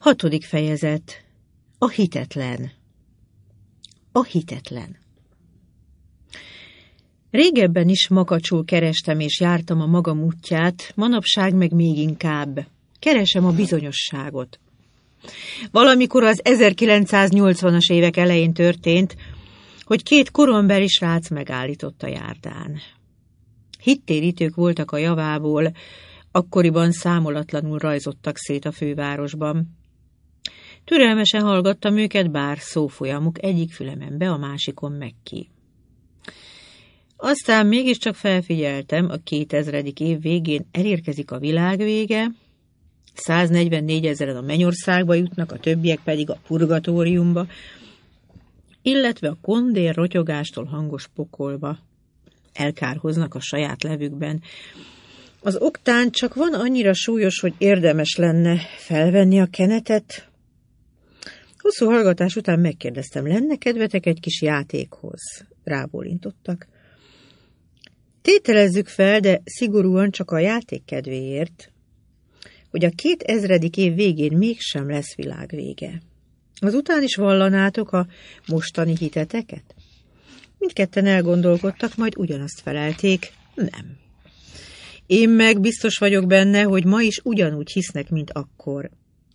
6. fejezet. A hitetlen. A hitetlen. Régebben is makacsul kerestem és jártam a magam útját, manapság meg még inkább. Keresem a bizonyosságot. Valamikor az 1980-as évek elején történt, hogy 2 korombeli srác megállított a járdán. Hittérítők voltak a javából, akkoriban számolatlanul rajzottak szét a fővárosban. Türelmesen hallgattam őket, bár szófolyamuk egyik fülemen be, a másikon meg ki. Aztán mégiscsak felfigyeltem, a 2000. év végén elérkezik a világ vége, 144 000 a mennyországba jutnak, a többiek pedig a purgatóriumba, illetve a kondér rotyogástól hangos pokolba. Elkárhoznak a saját levükben. Az oktán csak van annyira súlyos, hogy érdemes lenne felvenni a kenetet. Hosszú hallgatás után megkérdeztem, lenne kedvetek egy kis játékhoz? Rábólintottak. Tételezzük fel, de szigorúan csak a játék kedvéért, hogy a 2000. év végén mégsem lesz világvége. Azután is vallanátok a mostani hiteteket? Mindketten elgondolkodtak, majd ugyanazt felelték, nem. Én meg biztos vagyok benne, hogy ma is ugyanúgy hisznek, mint akkor.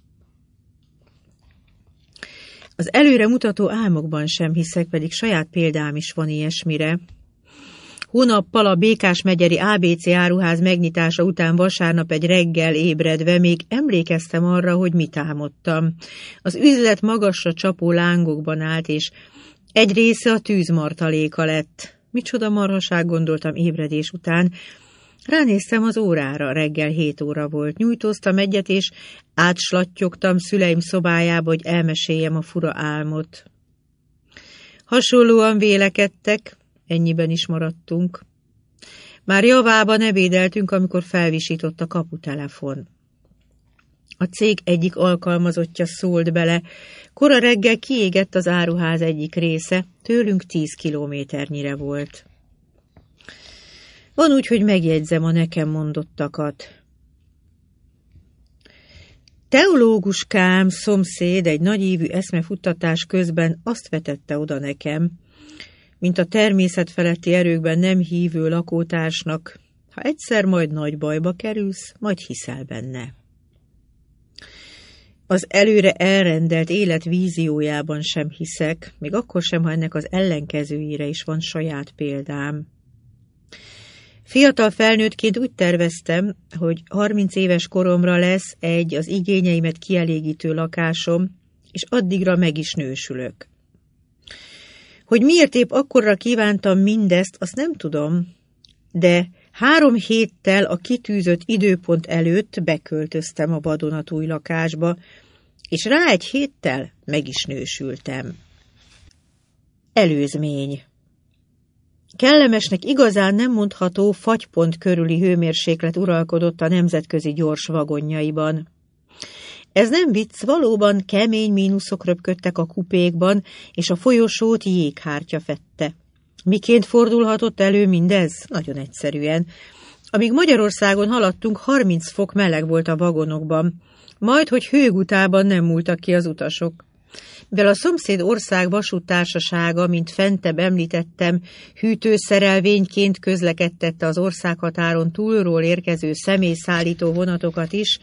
Az előre mutató álmokban sem hiszek, pedig saját példám is van ilyesmire. Hónappal a Békásmegyeri ABC áruház megnyitása után vasárnap egy reggel ébredve még emlékeztem arra, hogy mit álmodtam. Az üzlet magasra csapó lángokban állt, és egy része a tűzmartaléka lett. Micsoda marhaság, gondoltam ébredés után. Ránéztem az órára, reggel 7 óra volt. Nyújtóztam egyet, és átslatyogtam szüleim szobájába, hogy elmeséljem a fura álmot. Hasonlóan vélekedtek, ennyiben is maradtunk. Már javában ebédeltünk, amikor felvisított a kaputelefon. A cég egyik alkalmazottja szólt bele. Kora reggel kiégett az áruház egyik része, tőlünk 10 kilométernyire volt. Van úgy, hogy megjegyzem a nekem mondottakat. Teológuskám, szomszéd egy nagyívű eszmefuttatás közben azt vetette oda nekem, mint a természetfeletti erőkben nem hívő lakótársnak, ha egyszer majd nagy bajba kerülsz, majd hiszel benne. Az előre elrendelt élet víziójában sem hiszek, még akkor sem, ha ennek az ellenkezőjére is van saját példám. Fiatal felnőttként úgy terveztem, hogy 30 éves koromra lesz egy az igényeimet kielégítő lakásom, és addigra meg is nősülök. Hogy miért épp akkorra kívántam mindezt, azt nem tudom, de 3 héttel a kitűzött időpont előtt beköltöztem a vadonatúj lakásba, és rá 1 héttel meg is nősültem. Előzmény. Kellemesnek igazán nem mondható fagypont körüli hőmérséklet uralkodott a nemzetközi gyors vagonjaiban. Ez nem vicc, valóban kemény mínuszok röpködtek a kupékban, és a folyosót jéghártya fedte. Miként fordulhatott elő mindez? Nagyon egyszerűen. Amíg Magyarországon haladtunk, 30 fok meleg volt a vagonokban, majd, hogy hőgutában nem múltak ki az utasok. Mivel a szomszéd ország vasúttársasága, mint fentebb említettem, hűtőszerelvényként közlekedtette az országhatáron túlról érkező személyszállító vonatokat is,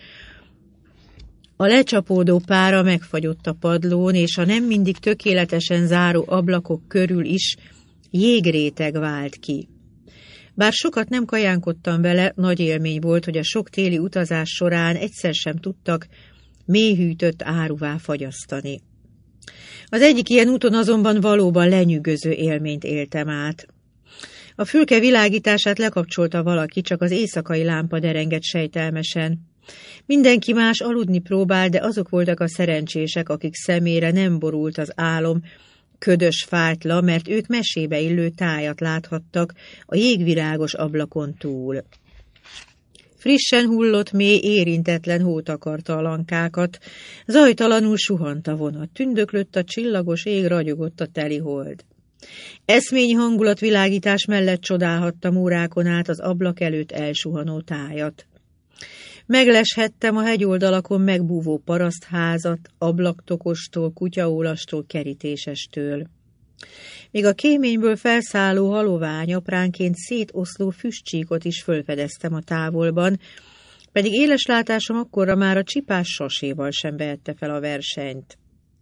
a lecsapódó pára megfagyott a padlón, és a nem mindig tökéletesen záró ablakok körül is jégréteg vált ki. Bár sokat nem kajánkodtam vele, nagy élmény volt, hogy a sok téli utazás során egyszer sem tudtak mélyhűtött áruvá fagyasztani. Az egyik ilyen úton azonban valóban lenyűgöző élményt éltem át. A fülke világítását lekapcsolta valaki, csak az éjszakai lámpa derengett sejtelmesen. Mindenki más aludni próbál, de azok voltak a szerencsések, akik szemére nem borult az álom, ködös fátla, mert ők mesébe illő tájat láthattak a jégvirágos ablakon túl. Frissen hullott, mély, érintetlen hó takarta a lankákat, zajtalanul suhant a vonat, tündöklött a csillagos ég, ragyogott a teli hold. Eszmény hangulatvilágítás mellett csodálhattam órákon át az ablak előtt elsuhanó tájat. Megleshettem a hegyoldalakon megbúvó parasztházat, ablaktokostól, kutyaólastól, kerítésestől. Még a kéményből felszálló halovány apránként szétoszló füstcsíkot is fölfedeztem a távolban, pedig éles látásom akkorra már a csipás saséval sem vehette fel a versenyt.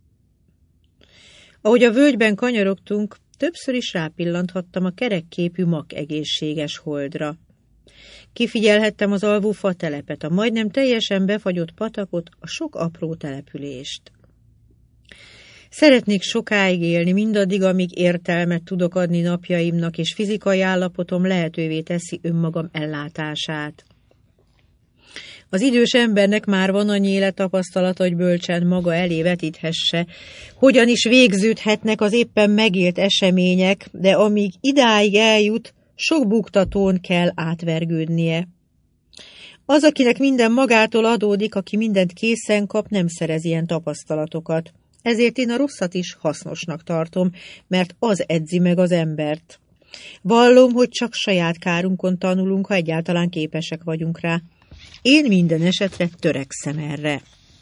Ahogy a völgyben kanyarogtunk, többször is rápillanthattam a kerekképű mak egészséges holdra. Kifigyelhettem az alvó fatelepet, a majdnem teljesen befagyott patakot, a sok apró települést. Szeretnék sokáig élni, mindaddig, amíg értelmet tudok adni napjaimnak, és fizikai állapotom lehetővé teszi önmagam ellátását. Az idős embernek már van annyi élettapasztalat, hogy bölcsen maga elé vetíthesse, hogyan is végződhetnek az éppen megélt események, de amíg idáig eljut, sok buktatón kell átvergődnie. Az, akinek minden magától adódik, aki mindent készen kap, nem szerez ilyen tapasztalatokat. Ezért én a rosszat is hasznosnak tartom, mert az edzi meg az embert. Vallom, hogy csak saját kárunkon tanulunk, ha egyáltalán képesek vagyunk rá. Én minden esetre törekszem erre.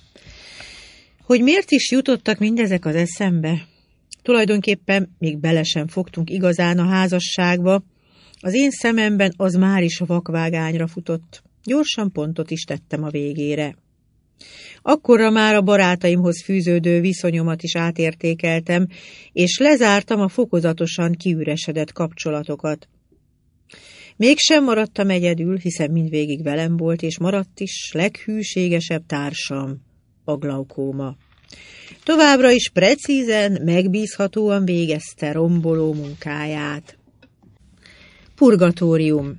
Hogy miért is jutottak mindezek az eszembe? Tulajdonképpen még bele sem fogtunk igazán a házasságba. Az én szememben az már is a vakvágányra futott. Gyorsan pontot is tettem a végére. Akkorra már a barátaimhoz fűződő viszonyomat is átértékeltem, és lezártam a fokozatosan kiüresedett kapcsolatokat. Mégsem maradtam egyedül, hiszen mindvégig velem volt, és maradt is leghűségesebb társam, a glaukóma. Továbbra is precízen, megbízhatóan végezte romboló munkáját. Purgatórium.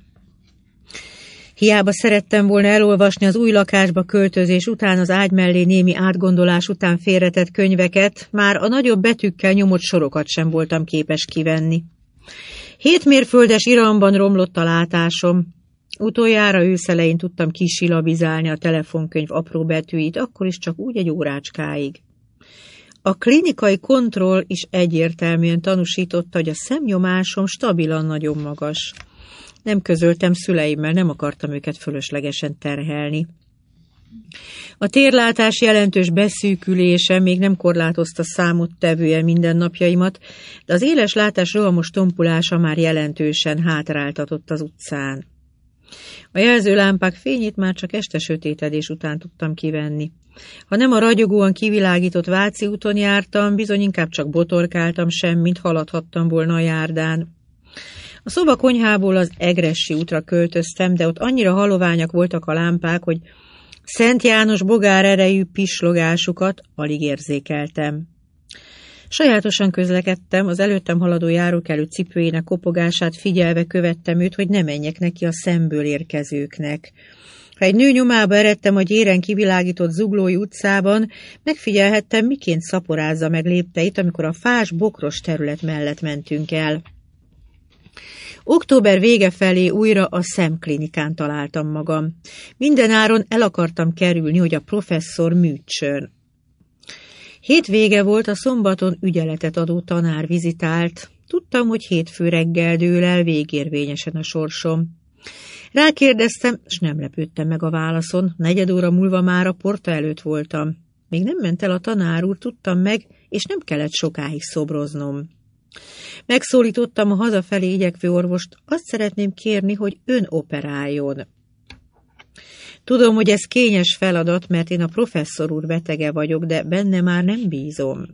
Hiába szerettem volna elolvasni az új lakásba költözés után, az ágy mellé némi átgondolás után félretett könyveket, már a nagyobb betűkkel nyomott sorokat sem voltam képes kivenni. 7 mérföldes iramban romlott a látásom. Utoljára őszelején tudtam kisilabizálni a telefonkönyv apró betűit, akkor is csak úgy egy órácskáig. A klinikai kontroll is egyértelműen tanúsította, hogy a szemnyomásom stabilan nagyon magas. Nem közöltem szüleimmel, nem akartam őket fölöslegesen terhelni. A térlátás jelentős beszűkülése még nem korlátozta számottevően mindennapjaimat, de az éles látás rohamos tompulása már jelentősen hátráltatott az utcán. A jelzőlámpák fényét már csak este sötétedés után tudtam kivenni. Ha nem a ragyogóan kivilágított Váci úton jártam, bizony inkább csak botorkáltam, semmint haladhattam volna a járdán. A szobakonyhából az Egressi útra költöztem, de ott annyira haloványak voltak a lámpák, hogy Szent János bogár erejű pislogásukat alig érzékeltem. Sajátosan közlekedtem, az előttem haladó járókelő cipőjének kopogását figyelve követtem őt, hogy ne menjek neki a szemből érkezőknek. Ha egy nő nyomába eredtem a gyéren kivilágított Zuglói utcában, megfigyelhettem, miként szaporázza meg lépteit, amikor a fás, bokros terület mellett mentünk el. Október vége felé újra a szemklinikán találtam magam. Mindenáron el akartam kerülni, hogy a professzor műtsön. Hétvége volt, a szombaton ügyeletet adó tanár vizitált. Tudtam, hogy hétfő reggel dől el végérvényesen a sorsom. Rákérdeztem, s nem lepődtem meg a válaszon. 4 óra múlva már a porta előtt voltam. Még nem ment el a tanár úr, tudtam meg, és nem kellett sokáig szobroznom. Megszólítottam a hazafelé igyekvő orvost, azt szeretném kérni, hogy ön operáljon. Tudom, hogy ez kényes feladat, mert én a professzor úr betege vagyok, de benne már nem bízom.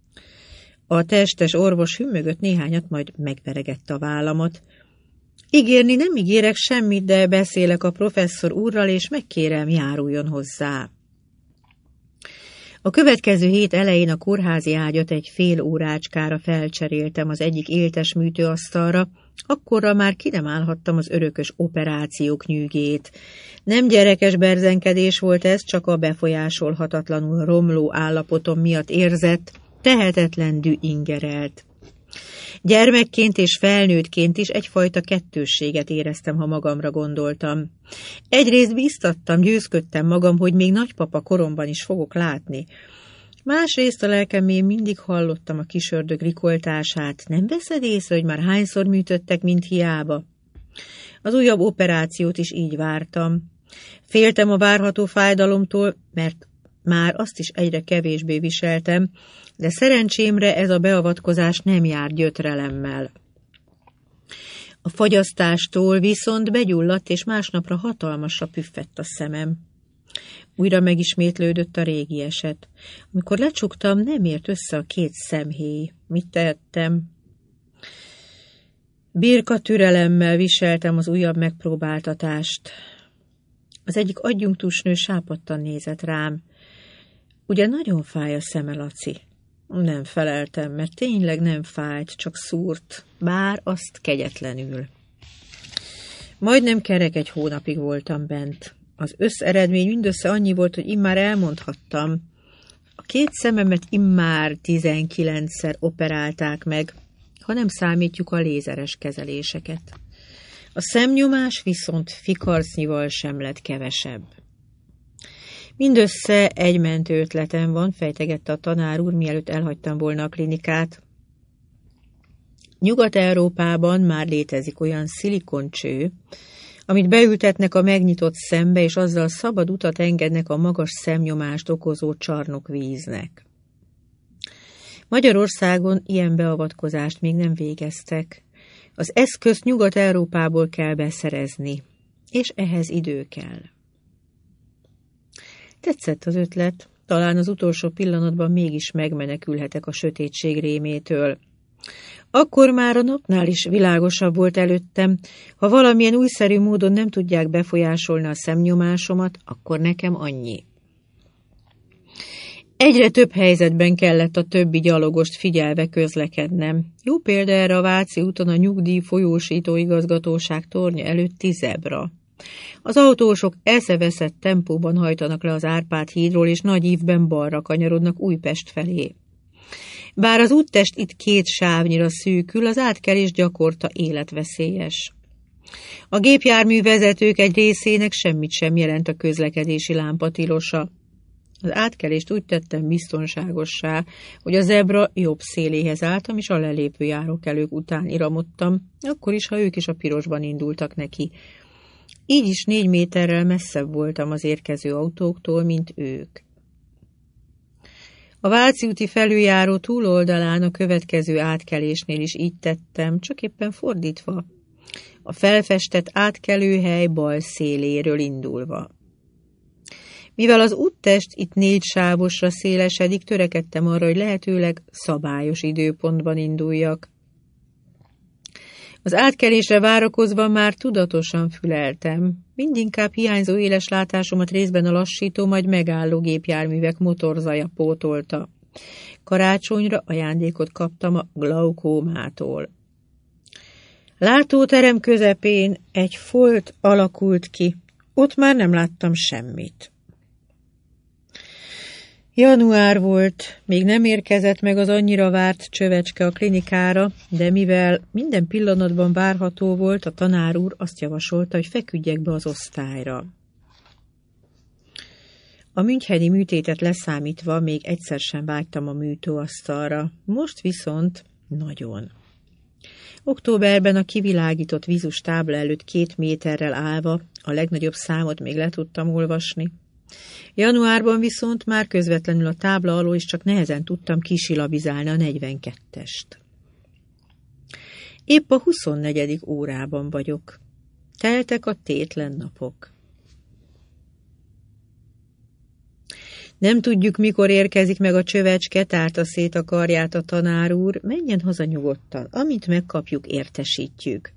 A testes orvos hümmögött néhányat, majd megveregette a vállamat. Ígérni nem ígérek semmit, de beszélek a professzor úrral, és megkérem, járuljon hozzá. A következő hét elején a kórházi ágyat egy fél órácskára felcseréltem az egyik éltes műtőasztalra, akkorra már ki nem állhattam az örökös operációk nyűgét. Nem gyerekes berzenkedés volt ez, csak a befolyásolhatatlanul romló állapotom miatt érzett, tehetetlen dű ingerelt. Gyermekként és felnőttként is egyfajta kettősséget éreztem, ha magamra gondoltam. Egyrészt bíztattam, győzködtem magam, hogy még nagypapa koromban is fogok látni. Másrészt a lelkemén mindig hallottam a kisördög rikoltását. Nem veszed észre, hogy már hányszor műtöttek, mint hiába? Az újabb operációt is így vártam. Féltem a várható fájdalomtól, mert már azt is egyre kevésbé viseltem, de szerencsémre ez a beavatkozás nem jár gyötrelemmel. A fagyasztástól viszont begyulladt, és másnapra hatalmasra püffett a szemem. Újra megismétlődött a régi eset. Amikor lecsuktam, nem ért össze a két szemhéj. Mit tehettem? Birka türelemmel viseltem az újabb megpróbáltatást. Az egyik adjunktusnő sápadtan nézett rám. Ugye nagyon fáj a szeme, Laci? Nem feleltem, mert tényleg nem fájt, csak szúrt, bár azt kegyetlenül. Majdnem kerek egy hónapig voltam bent. Az összeredmény mindössze annyi volt, hogy immár elmondhattam. A két szememet immár 19-szer operálták meg, ha nem számítjuk a lézeres kezeléseket. A szemnyomás viszont fikarcnyival sem lett kevesebb. Mindössze egy mentő ötletem van, fejtegette a tanár úr, mielőtt elhagytam volna a klinikát. Nyugat-Európában már létezik olyan szilikoncső, amit beültetnek a megnyitott szembe, és azzal szabad utat engednek a magas szemnyomást okozó csarnokvíznek. Magyarországon ilyen beavatkozást még nem végeztek. Az eszközt Nyugat-Európából kell beszerezni, és ehhez idő kell. Tetszett az ötlet, talán az utolsó pillanatban mégis megmenekülhetek a sötétség rémétől. Akkor már a napnál is világosabb volt előttem, ha valamilyen újszerű módon nem tudják befolyásolni a szemnyomásomat, akkor nekem annyi. Egyre több helyzetben kellett a többi gyalogost figyelve közlekednem. Jó példa erre a Váci úton a nyugdíj folyósító igazgatóság tornya előtti zebra. Az autósok eszeveszett tempóban hajtanak le az Árpád hídról, és nagy ívben balra kanyarodnak Újpest felé. Bár az úttest itt 2 sávnyira szűkül, az átkelés gyakorta életveszélyes. A gépjármű vezetők egy részének semmit sem jelent a közlekedési lámpa tilosa. Az átkelést úgy tettem biztonságossá, hogy a zebra jobb széléhez álltam, és a lelépő járókelők után iramodtam, akkor is, ha ők is a pirosban indultak neki. Így is 4 méterrel messzebb voltam az érkező autóktól, mint ők. A Váci úti felüljáró túloldalán a következő átkelésnél is így tettem, csak éppen fordítva. A felfestett átkelőhely bal széléről indulva. Mivel az úttest itt 4 sávosra szélesedik, törekedtem arra, hogy lehetőleg szabályos időpontban induljak. Az átkelésre várakozva már tudatosan füleltem. Mindinkább hiányzó éles látásomat részben a lassító, majd megálló gépjárművek motorzaja pótolta. Karácsonyra ajándékot kaptam a glaukómától. Látóterem közepén egy folt alakult ki. Ott már nem láttam semmit. Január volt, még nem érkezett meg az annyira várt csövecske a klinikára, de mivel minden pillanatban várható volt, a tanár úr azt javasolta, hogy feküdjek be az osztályra. A müncheni műtétet leszámítva még egyszer sem vágytam a műtőasztalra, most viszont nagyon. Októberben a kivilágított vízus tábla előtt 2 méterrel állva a legnagyobb számot még le tudtam olvasni. Januárban viszont már közvetlenül a tábla alól is csak nehezen tudtam kisilabizálni a 42-est. Épp a 24. órában vagyok. Teltek a tétlen napok. Nem tudjuk, mikor érkezik meg a csövecske, tárta szét a karját a tanár úr, menjen haza nyugodtan, amint megkapjuk, értesítjük.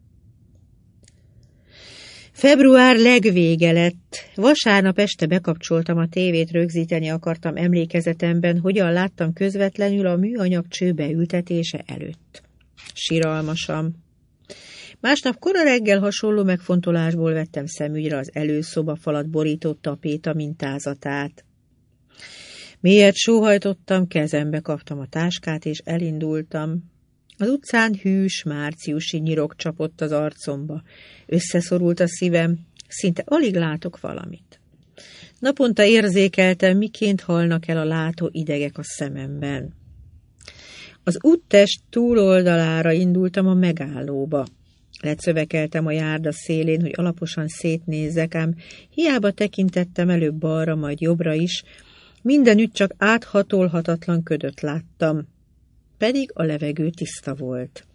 Február legvége lett. Vasárnap este bekapcsoltam a tévét, rögzíteni akartam emlékezetemben, hogyan láttam közvetlenül a műanyag cső beültetése előtt. Siralmasan. Másnap kora reggel hasonló megfontolásból vettem szemügyre az előszoba falat borító tapéta mintázatát. Mélyet sóhajtottam, kezembe kaptam a táskát, és elindultam. Az utcán hűs márciusi nyirok csapott az arcomba. Összeszorult a szívem, szinte alig látok valamit. Naponta érzékeltem, miként halnak el a látó idegek a szememben. Az úttest túloldalára indultam a megállóba. Lecövekeltem a járda szélén, hogy alaposan szétnézzek, ám hiába tekintettem előbb balra, majd jobbra is, mindenütt csak áthatolhatatlan ködöt láttam, pedig a levegő tiszta volt.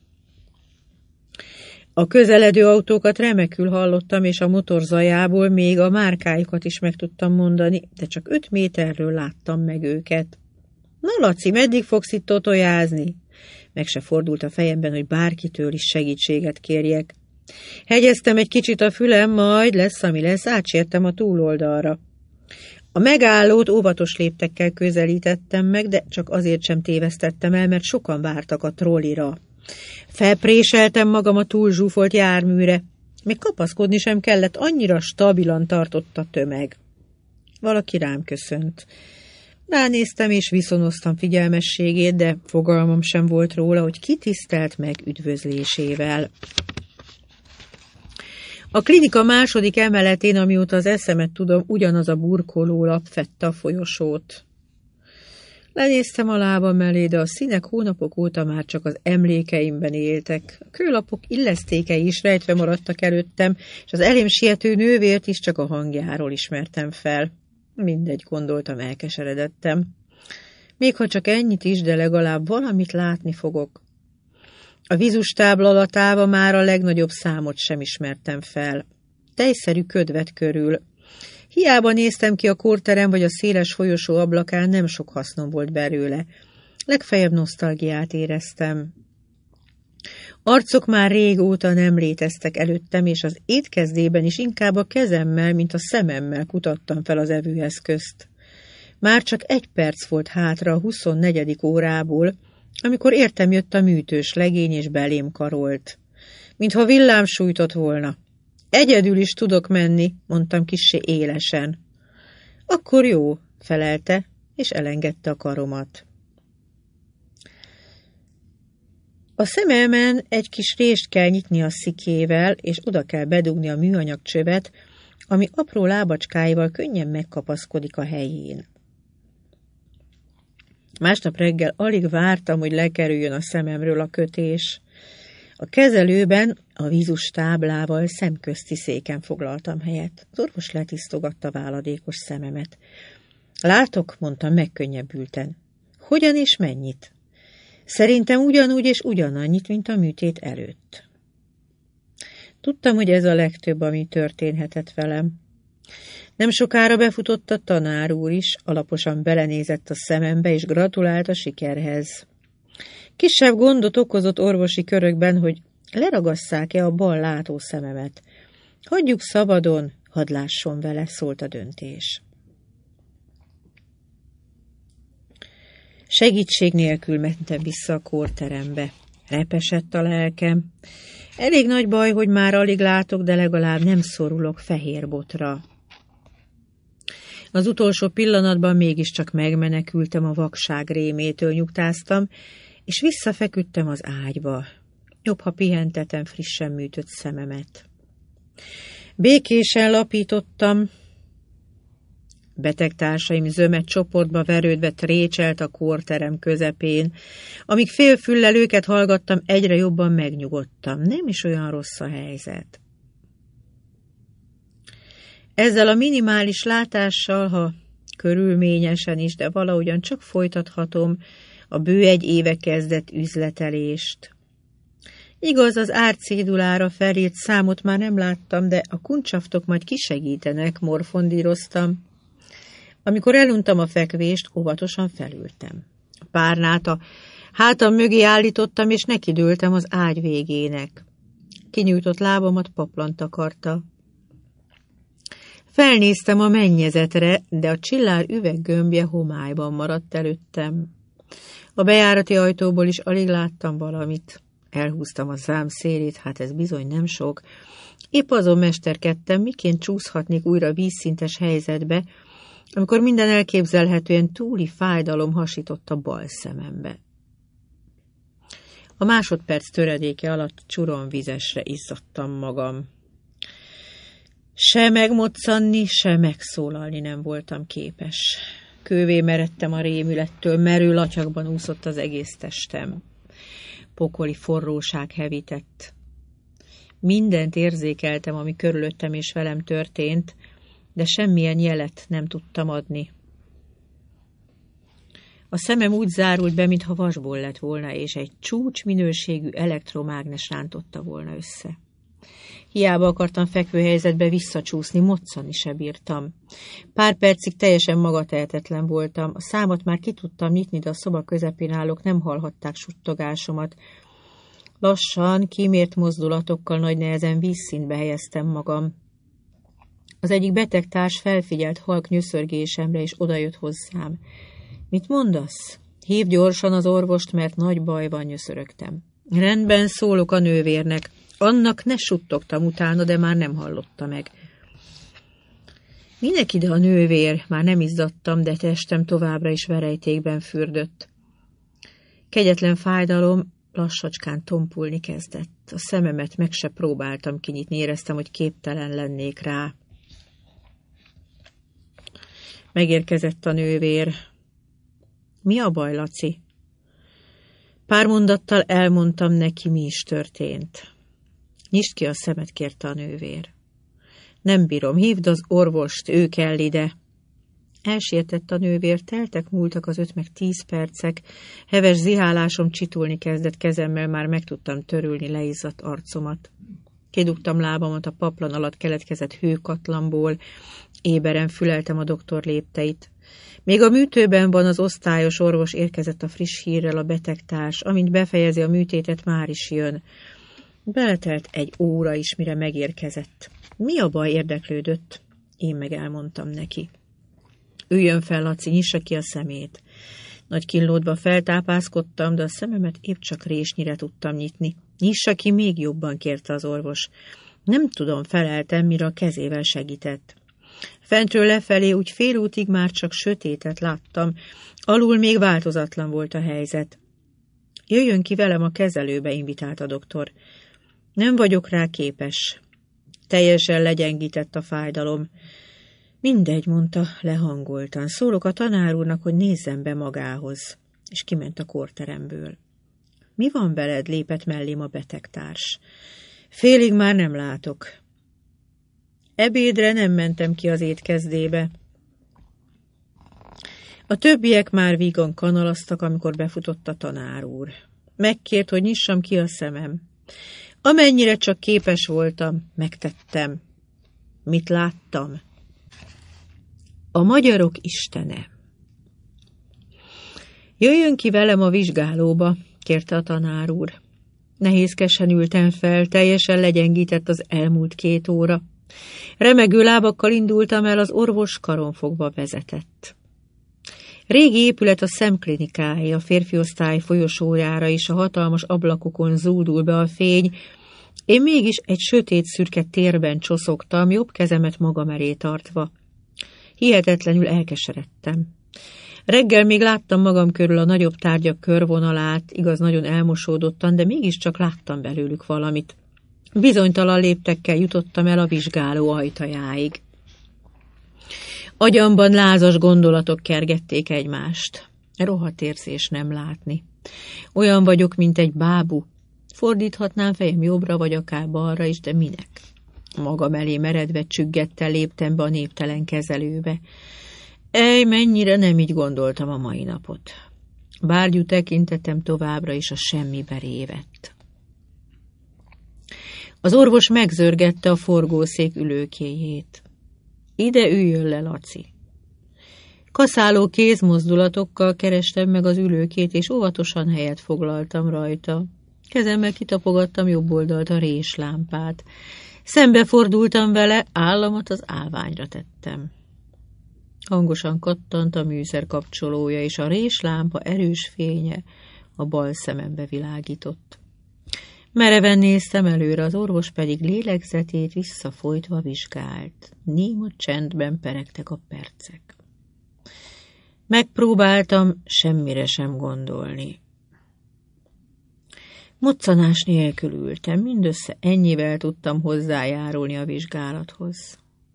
A közeledő autókat remekül hallottam, és a motor zajából még a márkájukat is meg tudtam mondani, de csak 5 méterről láttam meg őket. Na, Laci, meddig fogsz itt totojázni? Meg se fordult a fejemben, hogy bárkitől is segítséget kérjek. Hegyeztem egy kicsit a fülem, majd lesz, ami lesz, átsértem a túloldalra. A megállót óvatos léptekkel közelítettem meg, de csak azért sem tévesztettem el, mert sokan vártak a trollira. Felpréseltem magam a túlzsúfolt járműre. Még kapaszkodni sem kellett, annyira stabilan tartott a tömeg. Valaki rám köszönt. Ránéztem és viszonoztam figyelmességét, de fogalmam sem volt róla, hogy kitisztelt meg üdvözlésével. A klinika második emeletén, amióta az eszemet tudom, ugyanaz a burkolólap fedte a folyosót. Lenéztem a lábam mellé, de a színek hónapok óta már csak az emlékeimben éltek. A kőlapok illesztékei is rejtve maradtak előttem, és az elém siető nővért is csak a hangjáról ismertem fel. Mindegy, gondoltam, elkeseredettem. Még ha csak ennyit is, de legalább valamit látni fogok. A vízustáblalatával már a legnagyobb számot sem ismertem fel. Tejszerű köd vett körül. Hiába néztem ki a kórterem vagy a széles folyosó ablakán, nem sok hasznom volt belőle. Legfeljebb nosztalgiát éreztem. Arcok már régóta nem léteztek előttem, és az étkezdében is inkább a kezemmel, mint a szememmel kutattam fel az evőeszközt. Már csak 1 perc volt hátra a 24. órából, amikor értem jött a műtős legény, és belém karolt. Mintha villám sújtott volna. Egyedül is tudok menni, mondtam kissé élesen. Akkor jó, felelte, és elengedte a karomat. A szememen egy kis rést kell nyitni a szikével, és oda kell bedugni a műanyag csövet, ami apró lábacskáival könnyen megkapaszkodik a helyén. Másnap reggel alig vártam, hogy lekerüljön a szememről a kötés. A kezelőben a vízus táblával szemközti széken foglaltam helyet. Az orvos letisztogatta váladékos szememet. Látok, mondtam megkönnyebbülten. Hogyan és mennyit? Szerintem ugyanúgy és ugyanannyit, mint a műtét előtt. Tudtam, hogy ez a legtöbb, ami történhetett velem. Nem sokára befutott a tanár úr is, alaposan belenézett a szemembe, és gratulált a sikerhez. Kisebb gondot okozott orvosi körökben, hogy leragasszák-e a bal látószememet. Hagyjuk szabadon, hadd lásson vele, szólt a döntés. Segítség nélkül mentem vissza a kórterembe. Repesett a lelkem. Elég nagy baj, hogy már alig látok, de legalább nem szorulok fehér botra. Az utolsó pillanatban mégiscsak megmenekültem a vakság rémétől, nyugtáztam, és visszafeküdtem az ágyba. Jobb, ha pihentetem frissen műtött szememet. Békésen lapítottam. Betegtársaim zöme csoportba verődve trécselt a kórterem közepén. Amíg félfüllel őket hallgattam, egyre jobban megnyugodtam. Nem is olyan rossz a helyzet. Ezzel a minimális látással, ha körülményesen is, de valahogyan csak folytathatom a bő 1 éve kezdett üzletelést. Igaz, az árcédulára felírt számot már nem láttam, de a kuncsaftok majd kisegítenek, morfondíroztam. Amikor eluntam a fekvést, óvatosan felültem. A párnát a hátam mögé állítottam, és nekidőltem az ágy végének. Kinyújtott lábamat paplant takarta. Felnéztem a mennyezetre, de a csillár üveggömbje homályban maradt előttem. A bejárati ajtóból is alig láttam valamit. Elhúztam a szám szélét, hát ez bizony nem sok. Épp azon mesterkedtem, miként csúszhatnék újra vízszintes helyzetbe, amikor minden elképzelhetően túli fájdalom hasított a bal szemembe. A másodperc töredéke alatt csuromvizesre izzadtam magam. Se megmoccanni, se megszólalni nem voltam képes. Kővé meredtem a rémülettől, merő latyagban úszott az egész testem. Pokoli forróság hevített. Mindent érzékeltem, ami körülöttem és velem történt, de semmilyen jelet nem tudtam adni. A szemem úgy zárult be, mintha vasból lett volna, és egy csúcsminőségű elektromágnes rántotta volna össze. Hiába akartam fekvőhelyzetbe visszacsúszni, moccani se bírtam. Pár percig teljesen magatehetetlen voltam, a számat már ki tudtam nyitni, de a szoba közepén állók nem hallhatták suttogásomat. Lassan, kímért mozdulatokkal nagy nehezen vízszintbe helyeztem magam. Az egyik betegtárs felfigyelt halk nyöszörgésemre, és odajött hozzám. Mit mondasz? Hívd gyorsan az orvost, mert nagy baj van, nyöszörögtem. Rendben, szólok a nővérnek. Annak ne suttogtam utána, de már nem hallotta meg. Minek ide a nővér? Már nem izzadtam, de testem továbbra is verejtékben fürdött. Kegyetlen fájdalom lassacskán tompulni kezdett. A szememet meg se próbáltam kinyitni, éreztem, hogy képtelen lennék rá. Megérkezett a nővér. Mi a baj, Laci? Pár mondattal elmondtam neki, mi is történt. Nyisd ki a szemed, kérte a nővér. Nem bírom, hívd az orvost, ő kell ide. Elsietett a nővér, teltek múltak az 5 meg 10 percek, heves zihálásom csitulni kezdett, kezemmel már meg tudtam törülni leizzadt arcomat. Kidugtam lábamat a paplan alatt keletkezett hőkatlanból, éberen füleltem a doktor lépteit. Még a műtőben van az osztályos orvos, érkezett a friss hírrel a betegtárs, amint befejezi a műtétet, már is jön. Beletelt 1 óra is, mire megérkezett. Mi a baj, érdeklődött? Én meg elmondtam neki. Üljön fel, Laci, nyissa ki a szemét. Nagy kínlódva feltápászkodtam, de a szememet épp csak résnyire tudtam nyitni. Nyissa ki még jobban, kérte az orvos. Nem tudom, feleltem, mire a kezével segített. Fentről lefelé úgy félútig már csak sötétet láttam, alul még változatlan volt a helyzet. Jöjjön ki velem a kezelőbe, invitált a doktor. Nem vagyok rá képes. Teljesen legyengített a fájdalom. Mindegy, mondta lehangoltan. Szólok a tanár úrnak, hogy nézzen be magához. És kiment a kórteremből. Mi van veled? Lépett mellém a betegtárs. Félig már nem látok. Ebédre nem mentem ki az étkezdébe. A többiek már vígan kanalaztak, amikor befutott a tanár úr. Megkért, hogy nyissam ki a szemem. Amennyire csak képes voltam, megtettem. Mit láttam? A magyarok istene. Jöjjön ki velem a vizsgálóba, kérte a tanár úr. Nehézkesen ültem fel, teljesen legyengített az elmúlt 2 óra. Remegő lábakkal indultam el, az orvos karonfogva vezetett. Régi épület a szemklinikája, a férfi osztály folyosójára és a hatalmas ablakokon zúdul be a fény. Én mégis egy sötét szürke térben csoszogtam, jobb kezemet magam elé tartva. Hihetetlenül elkeseredtem. Reggel még láttam magam körül a nagyobb tárgyak körvonalát, igaz, nagyon elmosódottan, de mégiscsak láttam belőlük valamit. Bizonytalan léptekkel jutottam el a vizsgáló ajtajáig. Agyamban lázas gondolatok kergették egymást. Rohadt érzés nem látni. Olyan vagyok, mint egy bábú. Fordíthatnám fejem jobbra, vagy akár balra is, de minek? Magam elé meredve csüggettel léptem be a néptelen kezelőbe. Mennyire nem így gondoltam a mai napot. Bárgyú tekintetem továbbra is a semmibe révett. Az orvos megzörgette a forgószék ülőkéjét. Ide üljön le, Laci. Kaszáló kézmozdulatokkal kerestem meg az ülőkét, és óvatosan helyet foglaltam rajta. Kezemmel kitapogattam jobb oldalt a réslámpát. Szembefordultam vele, államat az állványra tettem. Hangosan kattant a műszer kapcsolója, és a réslámpa erős fénye a bal szemembe világított. Mereven néztem előre, az orvos pedig lélegzetét visszafolytva vizsgált. Néma csendben peregtek a percek. Megpróbáltam semmire sem gondolni. Moccanás nélkül ültem, mindössze ennyivel tudtam hozzájárulni a vizsgálathoz.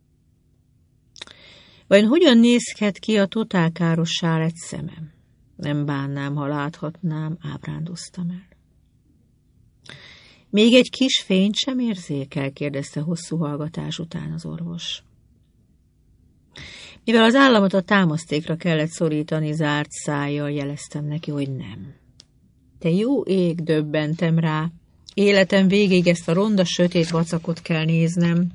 Vajon hogyan nézhet ki a totálkárossá lett szemem? Nem bánnám, ha láthatnám, ábrándoztam el. Még egy kis fényt sem érzékel? Kérdezte hosszú hallgatás után az orvos. Mivel az államot a támasztékra kellett szorítani, zárt szájjal jeleztem neki, hogy nem. De jó ég, döbbentem rá. Életem végéig ezt a ronda, sötét vacakot kell néznem.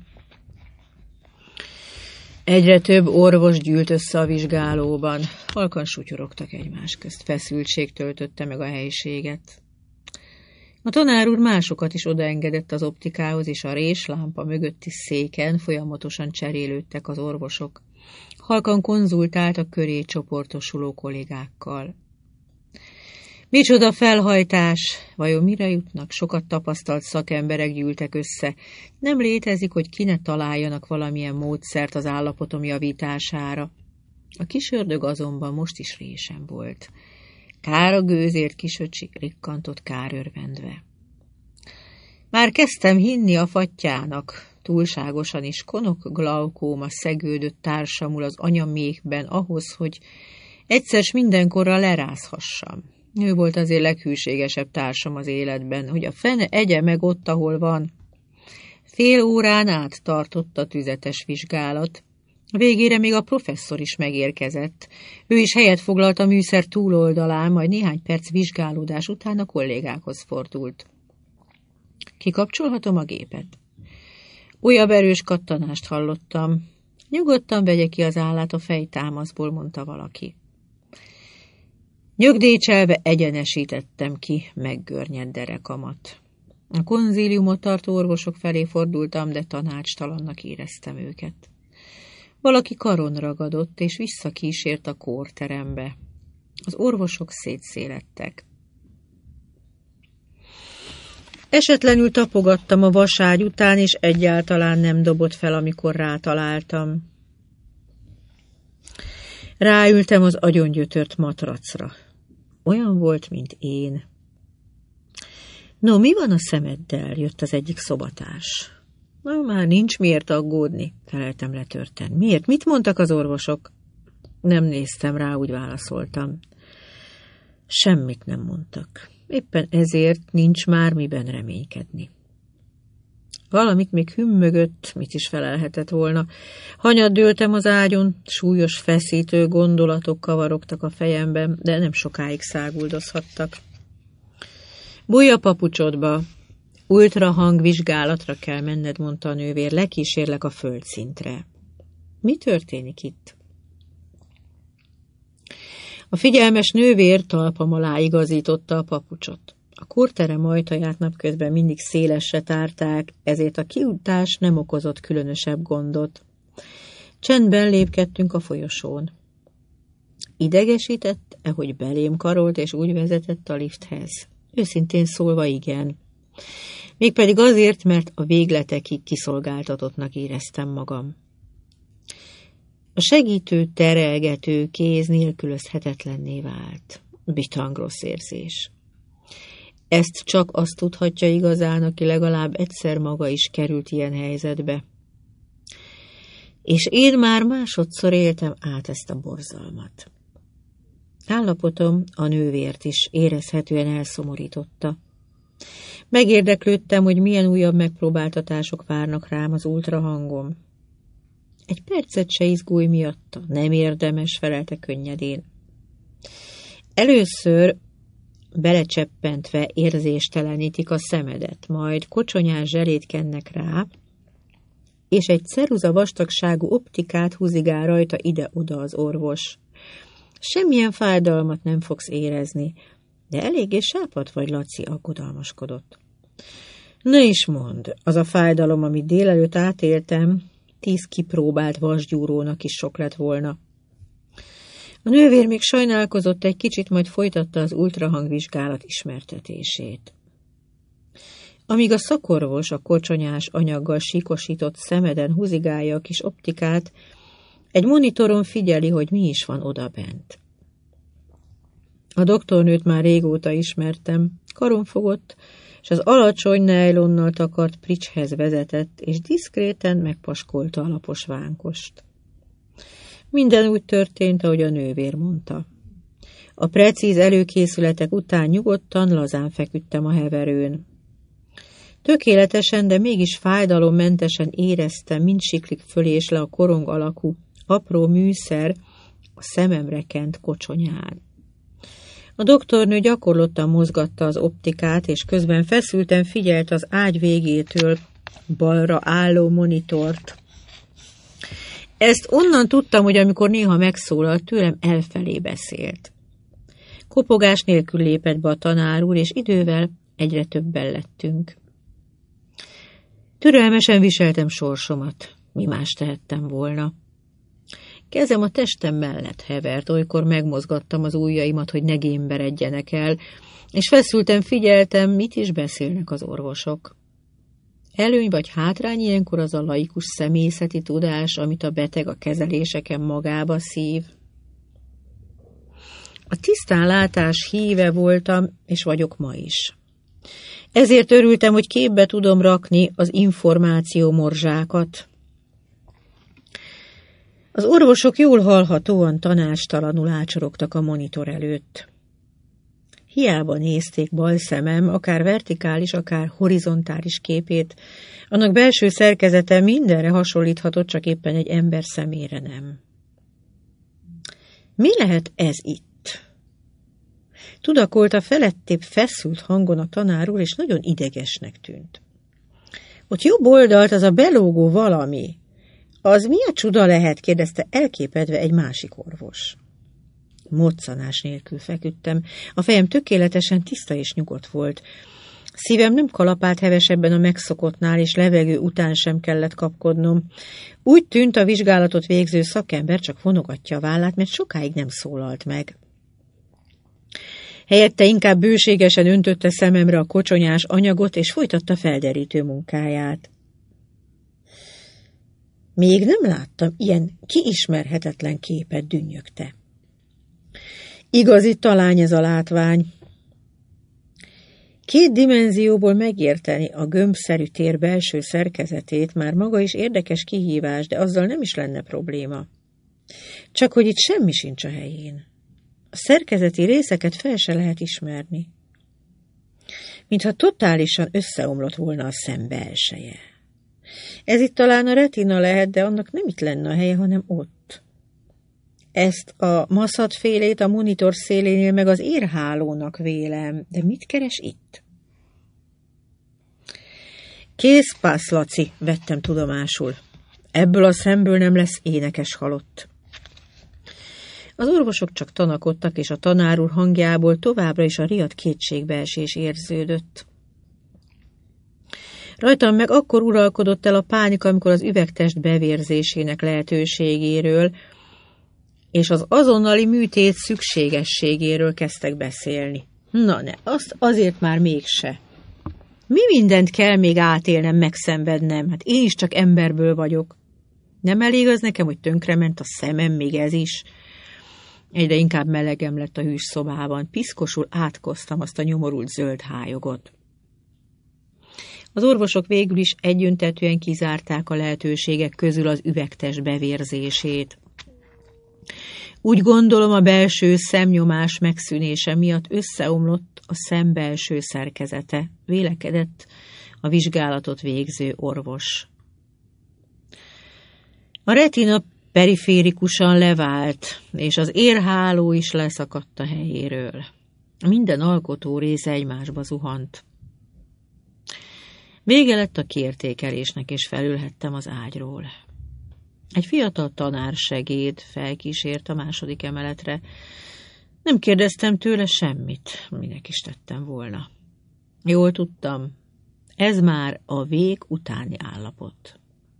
Egyre több orvos gyűlt össze a vizsgálóban. Halkan sutyorogtak egymás közt. Feszültség töltötte meg a helyiséget. A tanár úr másokat is odaengedett az optikához, és a réslámpa mögötti széken folyamatosan cserélődtek az orvosok. Halkan konzultált a köré csoportosuló kollégákkal. Micsoda felhajtás! Vajon mire jutnak? Sokat tapasztalt szakemberek gyűltek össze. Nem létezik, hogy ki ne találjanak valamilyen módszert az állapotom javítására. A kis ördög azonban most is résem volt. Kár a gőzért, kisöcsi, rikkantott kárörvendve. Már kezdtem hinni a fattyának. Túlságosan is konok glaukóma szegődött társamul az anyamékben ahhoz, hogy egyszer s mindenkorra lerázhassam. Ő volt azért leghűségesebb társam az életben, hogy a fene egye meg ott, ahol van. Fél órán át tartott a tüzetes vizsgálat. Végére még a professzor is megérkezett. Ő is helyet foglalt a műszer túloldalán, majd néhány perc vizsgálódás után a kollégákhoz fordult. Kikapcsolhatom a gépet? Újabb erős kattanást hallottam. Nyugodtan vegye ki az állát a fejtámaszból, mondta valaki. Nyögdécselve egyenesítettem ki meggörnyedt derekamat. A konzíliumot tartó orvosok felé fordultam, de tanácstalannak éreztem őket. Valaki karon ragadott, és visszakísért a kórterembe. Az orvosok szétszélettek. Esetlenül tapogattam a vaságy után, és egyáltalán nem dobott fel, amikor rátaláltam. Ráültem az agyongyötört matracra. Olyan volt, mint én. No, mi van a szemeddel? Jött az egyik szobatárs. Na, már nincs miért aggódni, feleltem letörten. Miért? Mit mondtak az orvosok? Nem néztem rá, úgy válaszoltam. Semmit nem mondtak. Éppen ezért nincs már miben reménykedni. Valamit még hümmögött, mit is felelhetett volna. Hanyat dőltem az ágyon, súlyos, feszítő gondolatok kavarogtak a fejemben, de nem sokáig száguldozhattak. Bújj a papucsodba! Ultrahang vizsgálatra kell menned, mondta a nővér, lekísérlek a földszintre. Mi történik itt? A figyelmes nővér talpam alá igazította a papucsot. A kórterem ajtaját napközben mindig szélesre tárták, ezért a kijutás nem okozott különösebb gondot. Csendben lépkedtünk a folyosón. Idegesített, ahogy belém karolt, és úgy vezetett a lifthez. Őszintén szólva igen. Mégpedig azért, mert a végletekig kiszolgáltatottnak éreztem magam. A segítő, terelgető kéz nélkülözhetetlenné vált. Bitang rossz érzés. Ezt csak azt tudhatja igazán, aki legalább egyszer maga is került ilyen helyzetbe. És én már másodszor éltem át ezt a borzalmat. Állapotom a nővért is érezhetően elszomorította. Megérdeklődtem, hogy milyen újabb megpróbáltatások várnak rám az ultrahangom. Egy percet se izgulj miatta, nem érdemes, felelte könnyedén. Először belecseppentve érzéstelenítik a szemedet, majd kocsonyás zselét kennek rá, és egy ceruza vastagságú optikát húzigál rajta ide-oda az orvos. Semmilyen fájdalmat nem fogsz érezni, de eléggé sápadt vagy, Laci, aggodalmaskodott. Ne is mondd, az a fájdalom, amit délelőtt átéltem, 10 kipróbált vasgyúrónak is sok lett volna. A nővér még sajnálkozott egy kicsit, majd folytatta az ultrahangvizsgálat ismertetését. Amíg a szakorvos a kocsonyás anyaggal síkosított szemeden húzigálja a kis optikát, egy monitoron figyeli, hogy mi is van odabent. A doktornőt már régóta ismertem, karon fogott, és az alacsony nejlonnal takart pricshez vezetett, és diszkréten megpaskolta a lapos vánkost. Minden úgy történt, ahogy a nővér mondta. A precíz előkészületek után nyugodtan, lazán feküdtem a heverőn. Tökéletesen, de mégis fájdalommentesen éreztem, mind siklik fölé és le a korong alakú, apró műszer a szememre kent kocsonyán. A doktornő gyakorlottan mozgatta az optikát, és közben feszülten figyelt az ágy végétől balra álló monitort. Ezt onnan tudtam, hogy amikor néha megszólalt, tőlem elfelé beszélt. Kopogás nélkül lépett be a tanár úr, és idővel egyre többen lettünk. Türelmesen viseltem sorsomat. Mi más tehettem volna? Kezem a testem mellett hevert, olykor megmozgattam az ujjaimat, hogy ne gémberedjenek el, és feszülten figyeltem, mit is beszélnek az orvosok. Előny vagy hátrány ilyenkor az a laikus személyzeti tudás, amit a beteg a kezeléseken magába szív. A tisztánlátás híve voltam, és vagyok ma is. Ezért örültem, hogy képbe tudom rakni az információ morzsákat. Az orvosok jól hallhatóan tanácstalanul ácsorogtak a monitor előtt. Hiába nézték bal szemem, akár vertikális, akár horizontális képét, annak belső szerkezete mindenre hasonlíthatott, csak éppen egy ember szemére nem. Mi lehet ez itt? Tudakolta felettébb feszült hangon a tanár úr, és nagyon idegesnek tűnt. Ott jobb oldalt az a belógó valami. Az mi a csuda lehet? Kérdezte elképedve egy másik orvos. Moccanás nélkül feküdtem. A fejem tökéletesen tiszta és nyugodt volt. Szívem nem kalapált hevesebben a megszokottnál, és levegő után sem kellett kapkodnom. Úgy tűnt, a vizsgálatot végző szakember csak vonogatja a vállát, mert sokáig nem szólalt meg. Helyette inkább bőségesen öntötte szememre a kocsonyás anyagot, és folytatta felderítő munkáját. Még nem láttam ilyen kiismerhetetlen képet, dünnyögte. Igazi talány ez a látvány. 2 dimenzióból megérteni a gömbszerű tér belső szerkezetét már maga is érdekes kihívás, de azzal nem is lenne probléma. Csak hogy itt semmi sincs a helyén. A szerkezeti részeket fel se lehet ismerni. Mintha totálisan összeomlott volna a szem belseje. Ez itt talán a retina lehet, de annak nem itt lenne a helye, hanem ott. Ezt a maszatfélét a monitor szélénél meg az érhálónak vélem, de mit keres itt? Kész, pász, Laci, vettem tudomásul. Ebből a szemből nem lesz énekes halott. Az orvosok csak tanakodtak, és a tanár úr hangjából továbbra is a riadt kétségbeesés érződött. Rajtam meg akkor uralkodott el a pánika, amikor az üvegtest bevérzésének lehetőségéről és az azonnali műtét szükségességéről kezdtek beszélni. Na ne, azt azért már mégse. Mi mindent kell még átélnem, megszenvednem? Hát én is csak emberből vagyok. Nem elég az nekem, hogy tönkrement a szemem, még ez is? Egyre inkább melegem lett a hűs szobában. Piszkosul átkoztam azt a nyomorult zöld hályogot. Az orvosok végül is egyöntetűen kizárták a lehetőségek közül az üvegtest bevérzését. Úgy gondolom, a belső szemnyomás megszűnése miatt összeomlott a szem belső szerkezete, vélekedett a vizsgálatot végző orvos. A retina periférikusan levált, és az érháló is leszakadt a helyéről. Minden alkotó része egymásba zuhant. Vége lett a kiértékelésnek, és felülhettem az ágyról. Egy fiatal tanársegéd felkísért a 2. emeletre. Nem kérdeztem tőle semmit, minek is tettem volna. Jól tudtam, ez már a vég utáni állapot.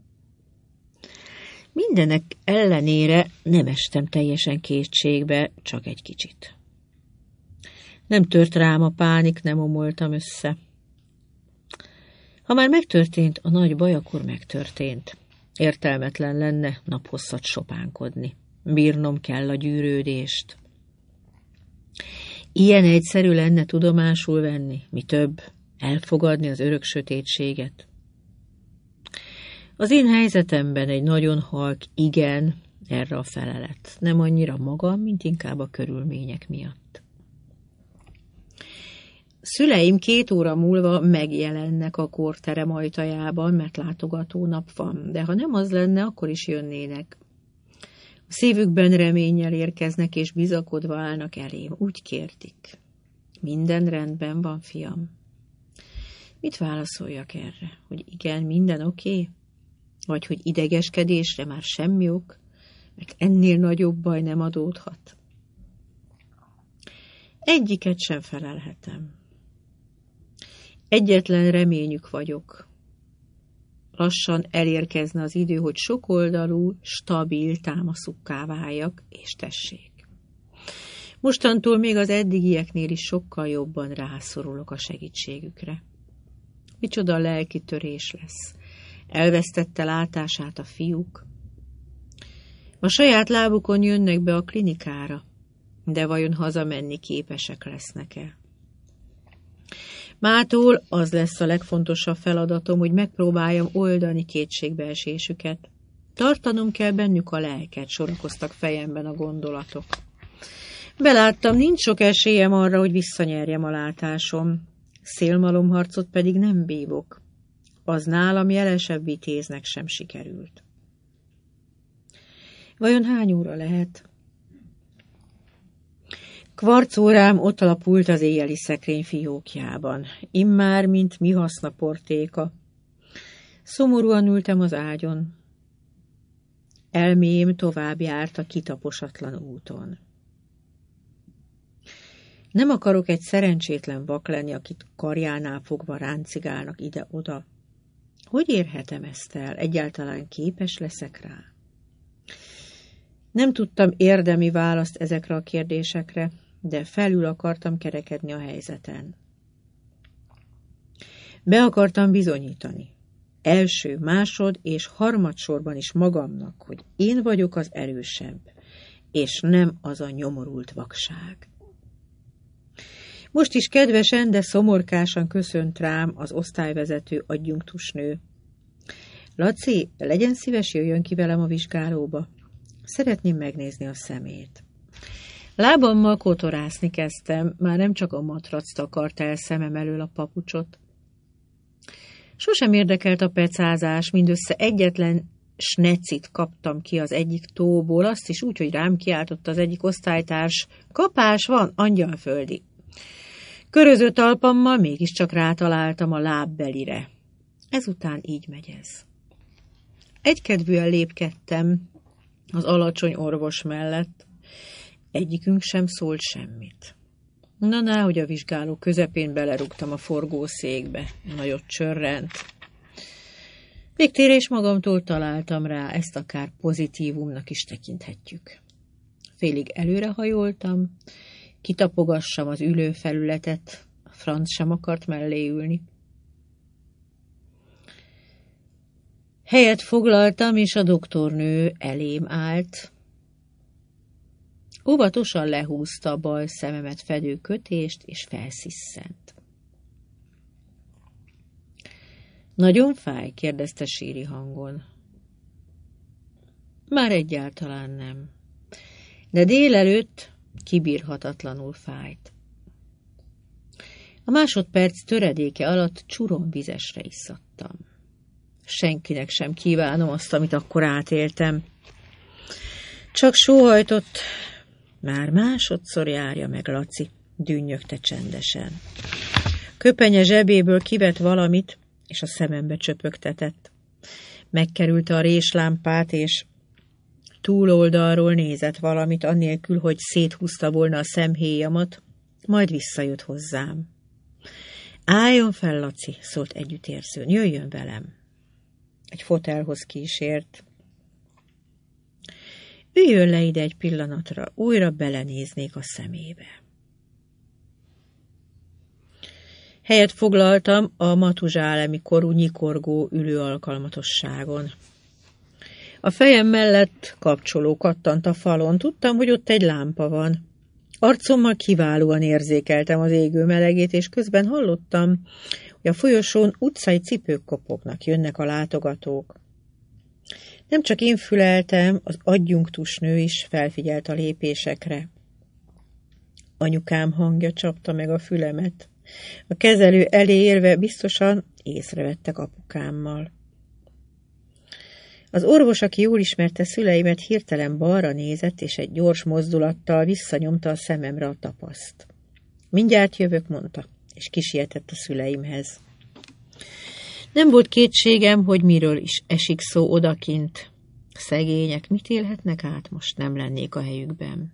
Mindenek ellenére nem estem teljesen kétségbe, csak egy kicsit. Nem tört rám a pánik, nem omoltam össze. Ha már megtörtént a nagy baj, akkor megtörtént. Értelmetlen lenne naphosszat sopánkodni. Bírnom kell a gyűrődést. Ilyen egyszerű lenne tudomásul venni, mi több, elfogadni az örök sötétséget. Az én helyzetemben egy nagyon halk igen erre a felelet. Nem annyira magam, mint inkább a körülmények miatt. Szüleim 2 óra múlva megjelennek a kórterem ajtajában, mert látogatónap van, de ha nem az lenne, akkor is jönnének. A szívükben reménnyel érkeznek, és bizakodva állnak elém. Úgy kérdik. Minden rendben van, fiam? Mit válaszoljak erre? Hogy igen, minden oké? Vagy hogy idegeskedésre már semmi ok, mert ennél nagyobb baj nem adódhat? Egyiket sem felelhetem. Egyetlen reményük vagyok. Lassan elérkezne az idő, hogy sokoldalú, stabil támaszukká váljak, és tessék. Mostantól még az eddigieknél is sokkal jobban rászorulok a segítségükre. Micsoda lelki törés lesz. Elvesztette látását a fiúk. A saját lábukon jönnek be a klinikára, de vajon hazamenni képesek lesznek-e? Mától az lesz a legfontosabb feladatom, hogy megpróbáljam oldani kétségbeesésüket. Tartanom kell bennük a lelket, sorakoztak fejemben a gondolatok. Beláttam, nincs sok esélyem arra, hogy visszanyerjem a látásom. Szélmalomharcot pedig nem bívok. Az nálam jelesebb vitéznek sem sikerült. Vajon hány óra lehet? Kvarcórám ott alapult az éjjeli szekrény fiókjában, immár, mint mi haszna portéka. Szomorúan ültem az ágyon. Elmém tovább járt a kitaposatlan úton. Nem akarok egy szerencsétlen vak lenni, akit karjánál fogva ráncigálnak ide-oda. Hogy érhetem ezt el? Egyáltalán képes leszek rá? Nem tudtam érdemi választ ezekre a kérdésekre, de felül akartam kerekedni a helyzeten. Be akartam bizonyítani. Első, másod és harmadsorban is magamnak, hogy én vagyok az erősebb, és nem az a nyomorult vakság. Most is kedvesen, de szomorkásan köszönt rám az osztályvezető adjunktusnő. Laci, legyen szíves, jöjjön ki velem a vizsgálóba. Szeretném megnézni a szemét. Lábammal kotorászni kezdtem, már nem csak a matrac takart el szemem elől a papucsot. Sosem érdekelt a pecázás, mindössze egyetlen snecit kaptam ki az egyik tóból, azt is úgy, hogy rám kiáltott az egyik osztálytárs. Kapás van, angyalföldi. Köröző talpammal mégiscsak rátaláltam a lábbelire. Ezután így megy ez. Egykedvűen lépkedtem az alacsony orvos mellett. Egyikünk sem szólt semmit. Na, hogy a vizsgáló közepén belerúgtam a forgószékbe. Nagyot csörrent. Végtérés magamtól találtam rá, ezt akár pozitívumnak is tekinthetjük. Félig előrehajoltam, kitapogassam az ülőfelületet, a franc sem akart mellé ülni. Helyet foglaltam, és a doktornő elém állt. Óvatosan lehúzta a bal szememet fedő kötést, és felszisszent. Nagyon fáj? Kérdezte síri hangon. Már egyáltalán nem. De délelőtt kibírhatatlanul fájt. A másodperc töredéke alatt csuromvizesre izzadtam. Senkinek sem kívánom azt, amit akkor átéltem. Csak sóhajtott. Már másodszor járja meg, Laci, dünnyögte csendesen. Köpenye zsebéből kivett valamit, és a szemembe csöpögtetett. Megkerülte a réslámpát, és túloldalról nézett valamit, annélkül, hogy széthúzta volna a szemhéjamat, majd visszajött hozzám. Álljon fel, Laci, szólt együttérzőn, jöjjön velem. Egy fotelhoz kísért. Üljön le ide egy pillanatra, újra belenéznék a szemébe. Helyet foglaltam a matuzsálemi korú nyikorgó ülő alkalmatosságon. A fejem mellett kapcsoló kattant a falon, tudtam, hogy ott egy lámpa van. Arcommal kiválóan érzékeltem az égő melegét, és közben hallottam, hogy a folyosón utcai cipők kopognak, jönnek a látogatók. Nem csak én füleltem, az adjunktusnő is felfigyelt a lépésekre. Anyukám hangja csapta meg a fülemet. A kezelő elé érve biztosan észrevettek apukámmal. Az orvos, aki jól ismerte szüleimet, hirtelen balra nézett, és egy gyors mozdulattal visszanyomta a szememre a tapaszt. Mindjárt jövök, mondta, és kisietett a szüleimhez. Nem volt kétségem, hogy miről is esik szó odakint. Szegények mit élhetnek át, most nem lennék a helyükben.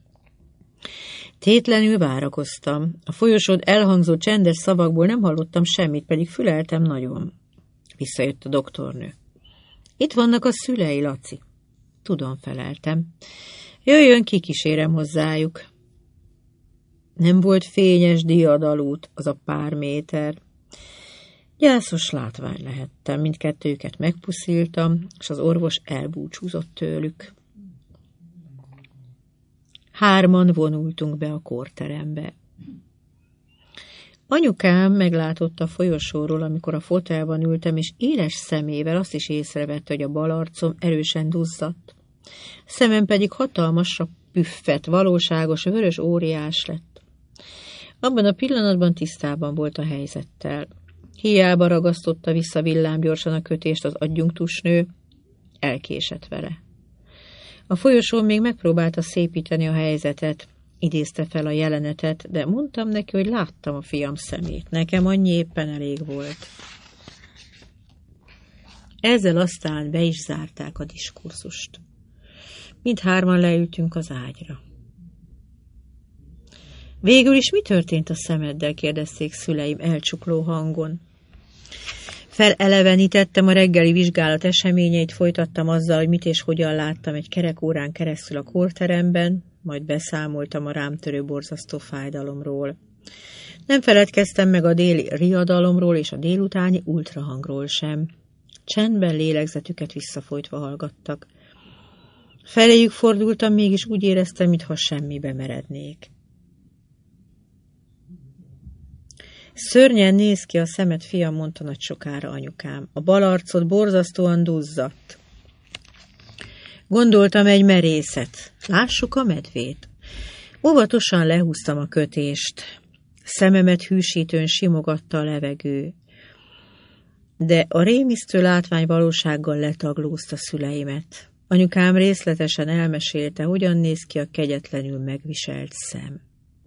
Tétlenül várakoztam. A folyosón elhangzó csendes szavakból nem hallottam semmit, pedig füleltem nagyon. Visszajött a doktornő. Itt vannak a szülei, Laci. Tudom, feleltem. Jöjjön, kikísérem hozzájuk. Nem volt fényes diadalút az a pár méter. Gyászos látvány lehettem, mindkettőjüket megpusziltam, és az orvos elbúcsúzott tőlük. 3 vonultunk be a kórterembe. Anyukám meglátott a folyosóról, amikor a fotelban ültem, és éles szemével azt is észrevette, hogy a bal arcom erősen duzzadt. Szemem pedig hatalmasra püffet, valóságos, vörös óriás lett. Abban a pillanatban tisztában volt a helyzettel. Hiába ragasztotta vissza villámgyorsan a kötést az adjunktusnő, elkésett vele. A folyosón még megpróbálta szépíteni a helyzetet, idézte fel a jelenetet, de mondtam neki, hogy láttam a fiam szemét. Nekem annyi éppen elég volt. Ezzel aztán be is zárták a diskurzust. Mindhárman leültünk az ágyra. Végül is mi történt a szemeddel? Kérdezték szüleim elcsukló hangon. Felelevenítettem a reggeli vizsgálat eseményeit, folytattam azzal, hogy mit és hogyan láttam egy kerek órán keresztül a kórteremben, majd beszámoltam a rám törő borzasztó fájdalomról. Nem feledkeztem meg a déli riadalomról és a délutáni ultrahangról sem. Csendben lélegzetüket visszafolytva hallgattak. Feléjük fordultam, mégis úgy éreztem, mintha semmibe merednék. Szörnyen néz ki a szemed, fiam, mondta nagy sokára anyukám. A bal arcod borzasztóan duzzadt. Gondoltam, egy merészet. Lássuk a medvét. Óvatosan lehúztam a kötést. Szememet hűsítőn simogatta a levegő. De a rémisztő látvány valósággal letaglózta szüleimet. Anyukám részletesen elmesélte, hogyan néz ki a kegyetlenül megviselt szem.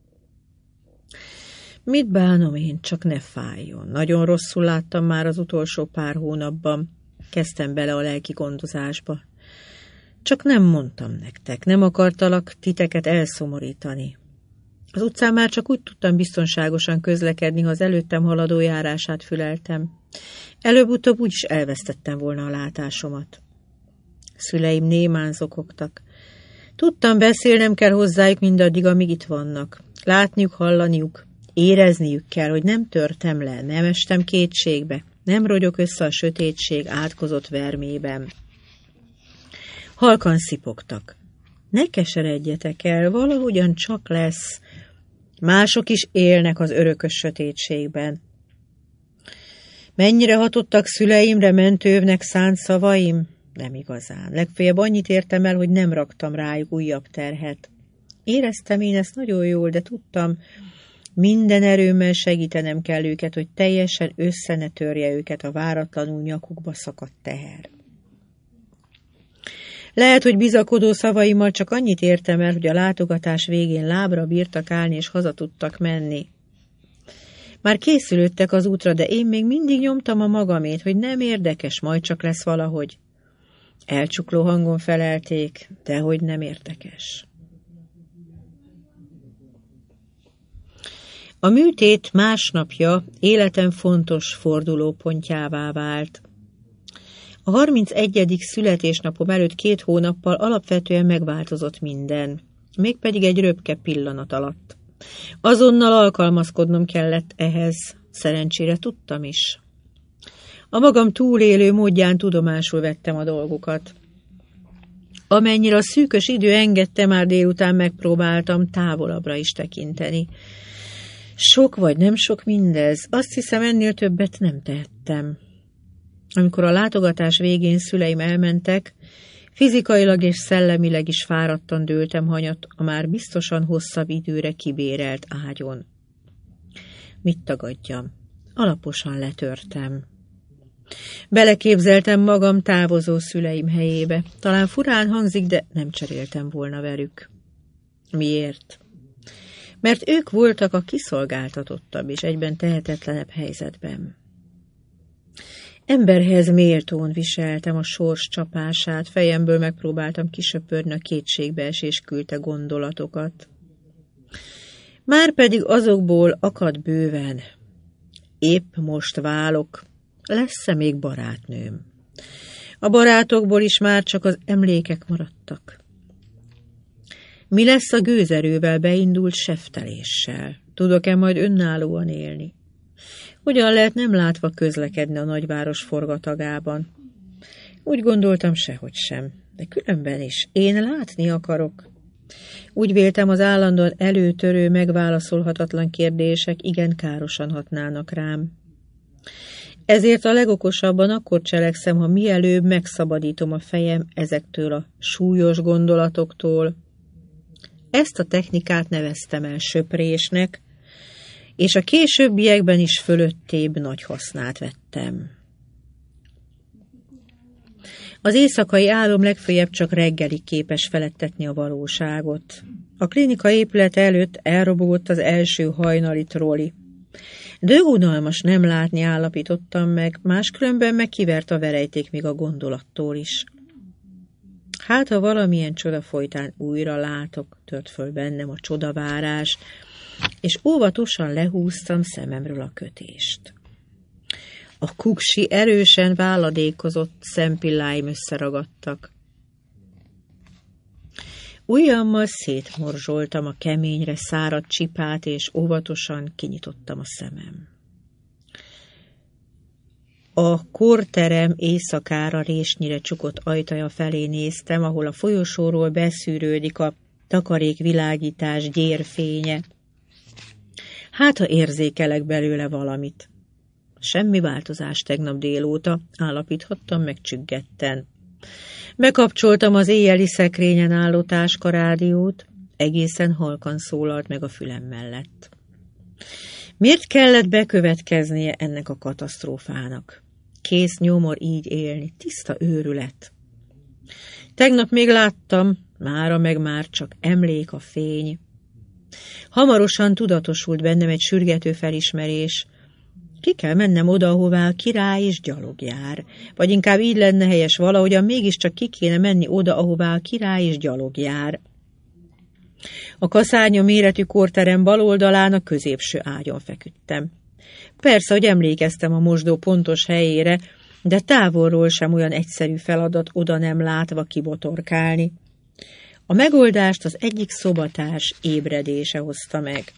Mit bánom én, csak ne fájjon. Nagyon rosszul láttam már az utolsó pár hónapban. Kezdtem bele a lelki gondozásba. Csak nem mondtam nektek, nem akartalak titeket elszomorítani. Az utcán már csak úgy tudtam biztonságosan közlekedni, ha az előttem haladó járását füleltem. Előbb-utóbb úgyis elvesztettem volna a látásomat. Szüleim némán zokogtak. Tudtam, beszélnem kell hozzájuk mindaddig, amíg itt vannak. Látniuk, hallaniuk. Érezniük kell, hogy nem törtem le, nem estem kétségbe, nem rogyok össze a sötétség átkozott vermében. Halkan szipogtak. Ne keseredjetek el, valahogyan csak lesz. Mások is élnek az örökös sötétségben. Mennyire hatottak szüleimre mentővnek szánt szavaim? Nem igazán. Legfeljebb annyit értem el, hogy nem raktam rájuk újabb terhet. Éreztem én ezt nagyon jól, de tudtam, minden erőmmel segítenem kell őket, hogy teljesen össze ne törje őket a váratlanul nyakukba szakadt teher. Lehet, hogy bizakodó szavaimmal csak annyit értem el, hogy a látogatás végén lábra bírtak állni és haza tudtak menni. Már készülődtek az útra, de én még mindig nyomtam a magamét, hogy nem érdekes, majd csak lesz valahogy. Elcsukló hangon felelték, dehogy nem érdekes. A műtét másnapja életem fontos fordulópontjává vált. A 31. születésnapom előtt 2 hónappal alapvetően megváltozott minden, mégpedig egy röpke pillanat alatt. Azonnal alkalmazkodnom kellett ehhez, szerencsére tudtam is. A magam túlélő módján tudomásul vettem a dolgokat. Amennyire a szűkös idő engedte, már délután megpróbáltam távolabbra is tekinteni. Sok vagy nem sok mindez, azt hiszem, ennél többet nem tehettem. Amikor a látogatás végén szüleim elmentek, fizikailag és szellemileg is fáradtan dőltem hanyat a már biztosan hosszabb időre kibérelt ágyon. Mit tagadjam? Alaposan letörtem. Beleképzeltem magam távozó szüleim helyébe. Talán furán hangzik, de nem cseréltem volna velük. Miért? Mert ők voltak a kiszolgáltatottabb és egyben tehetetlenebb helyzetben. Emberhez méltón viseltem a sors csapását, fejemből megpróbáltam kisöpörni a kétségbeesés küldte gondolatokat. Márpedig azokból akad bőven. Épp most válok, lesz-e még barátnőm? A barátokból is már csak az emlékek maradtak. Mi lesz a gőzerővel beindult sefteléssel? Tudok-e majd önállóan élni? Hogyan lehet nem látva közlekedni a nagyváros forgatagában? Úgy gondoltam, sehogy sem, de különben is. Én látni akarok. Úgy véltem, az állandóan előtörő, megválaszolhatatlan kérdések igen károsan hatnának rám. Ezért a legokosabban akkor cselekszem, ha mielőbb megszabadítom a fejem ezektől a súlyos gondolatoktól. Ezt a technikát neveztem el söprésnek, és a későbbiekben is fölöttébb nagy hasznát vettem. Az éjszakai álom legfeljebb csak reggelig képes feledtetni a valóságot. A klinika épülete előtt elrobogott az első hajnali troli. Dögunalmas nem látni, állapítottam meg, máskülönben meg kivert a verejték még a gondolattól is. Hát, ha valamilyen csoda folytán újra látok, tört föl bennem a csodavárás, és óvatosan lehúztam szememről a kötést. A kuksi erősen válladékozott szempilláim összeragadtak. Ujjammal szétmorzsoltam a keményre száradt csipát, és óvatosan kinyitottam a szemem. A kórterem éjszakára résnyire csukott ajtaja felé néztem, ahol a folyosóról beszűrődik a takarékvilágítás gyérfénye. Hát, ha érzékelek belőle valamit. Semmi változás tegnap délóta, állapíthattam meg csüggetten. Bekapcsoltam az éjjeli szekrényen álló táskarádiót, egészen halkan szólalt meg a fülem mellett. Miért kellett bekövetkeznie ennek a katasztrófának? Kész nyomor így élni, tiszta őrület. Tegnap még láttam, mára meg már csak emlék a fény. Hamarosan tudatosult bennem egy sürgető felismerés. Ki kell mennem oda, ahová a király és gyalog jár. Vagy inkább így lenne helyes, valahogyan mégiscsak ki kéne menni oda, ahová a király és gyalog jár. A kaszárnya méretű kórterem bal oldalán a középső ágyon feküdtem. Persze, hogy emlékeztem a mosdó pontos helyére, de távolról sem olyan egyszerű feladat oda nem látva kibotorkálni. A megoldást az egyik szobatárs ébredése hozta meg.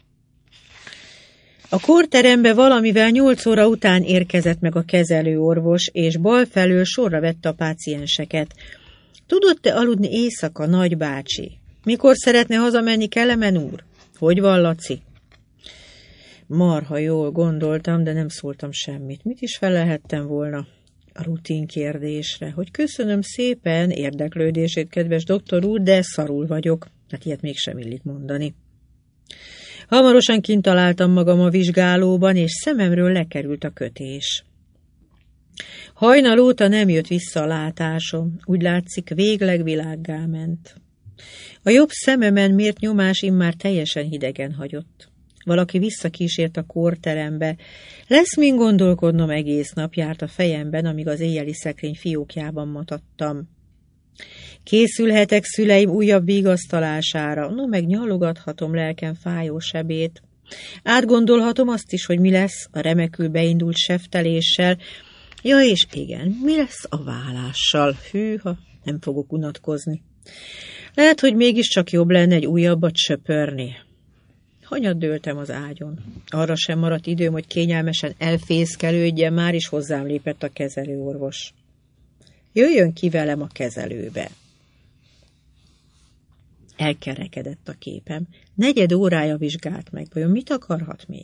A kórterembe valamivel 8 óra után érkezett meg a kezelőorvos, és bal felől sorra vette a pácienseket. Tudott-e aludni éjszaka, nagybácsi? Mikor szeretne hazamenni, Kelemen úr? Hogy van, Laci? Marha jól gondoltam, de nem szóltam semmit. Mit is felelhettem volna a rutin kérdésre? Hogy köszönöm szépen érdeklődését, kedves doktor úr, de szarul vagyok. Hát ilyet mégsem illik mondani. Hamarosan kint találtam magam a vizsgálóban, és szememről lekerült a kötés. Hajnal óta nem jött vissza a látásom, úgy látszik, végleg világgá ment. A jobb szememen mért nyomás immár teljesen hidegen hagyott. Valaki visszakísért a kórterembe. Lesz min gondolkodnom, egész nap járt a fejemben, amíg az éjjeli szekrény fiókjában matadtam. Készülhetek szüleim újabb vigasztalására, no meg nyalogathatom lelkem fájó sebét. Átgondolhatom azt is, hogy mi lesz a remekül beindult sefteléssel. Ja, és igen, mi lesz a válással? Hűha, nem fogok unatkozni. Lehet, hogy mégiscsak jobb lenne egy újabbat söpörni. Hanyat dőltem az ágyon. Arra sem maradt időm, hogy kényelmesen elfészkelődjem, már is hozzám lépett a kezelőorvos. Jöjjön ki velem a kezelőbe. Elkerekedett a képem. 4 órája vizsgált meg. Vajon mit akarhat még?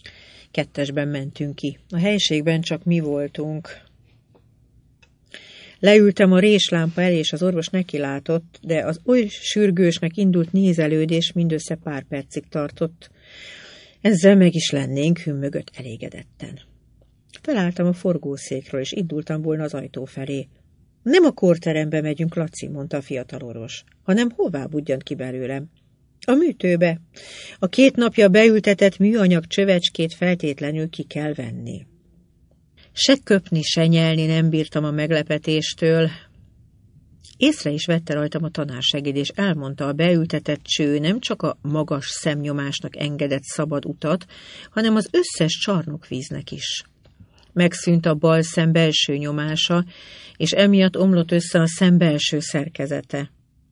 2-esben mentünk ki. A helységben csak mi voltunk. Leültem a réslámpa elé, és az orvos nekilátott, de az oly sürgősnek indult nézelődés mindössze pár percig tartott. Ezzel meg is lennénk, hümmögött elégedetten. Felálltam a forgószékről, és indultam volna az ajtó felé. Nem a kórterembe megyünk, Laci, mondta a fiatal orvos, hanem hová budjant ki belőlem? A műtőbe. A 2 napja beültetett műanyag csövecskét feltétlenül ki kell venni. Se köpni, se nyelni nem bírtam a meglepetéstől. Észre is vette rajtam a tanársegéd, és elmondta, a beültetett cső nem csak a magas szemnyomásnak engedett szabad utat, hanem az összes csarnokvíznek is. Megszűnt a bal szem belső nyomása, és emiatt omlott össze a szem belső szerkezete.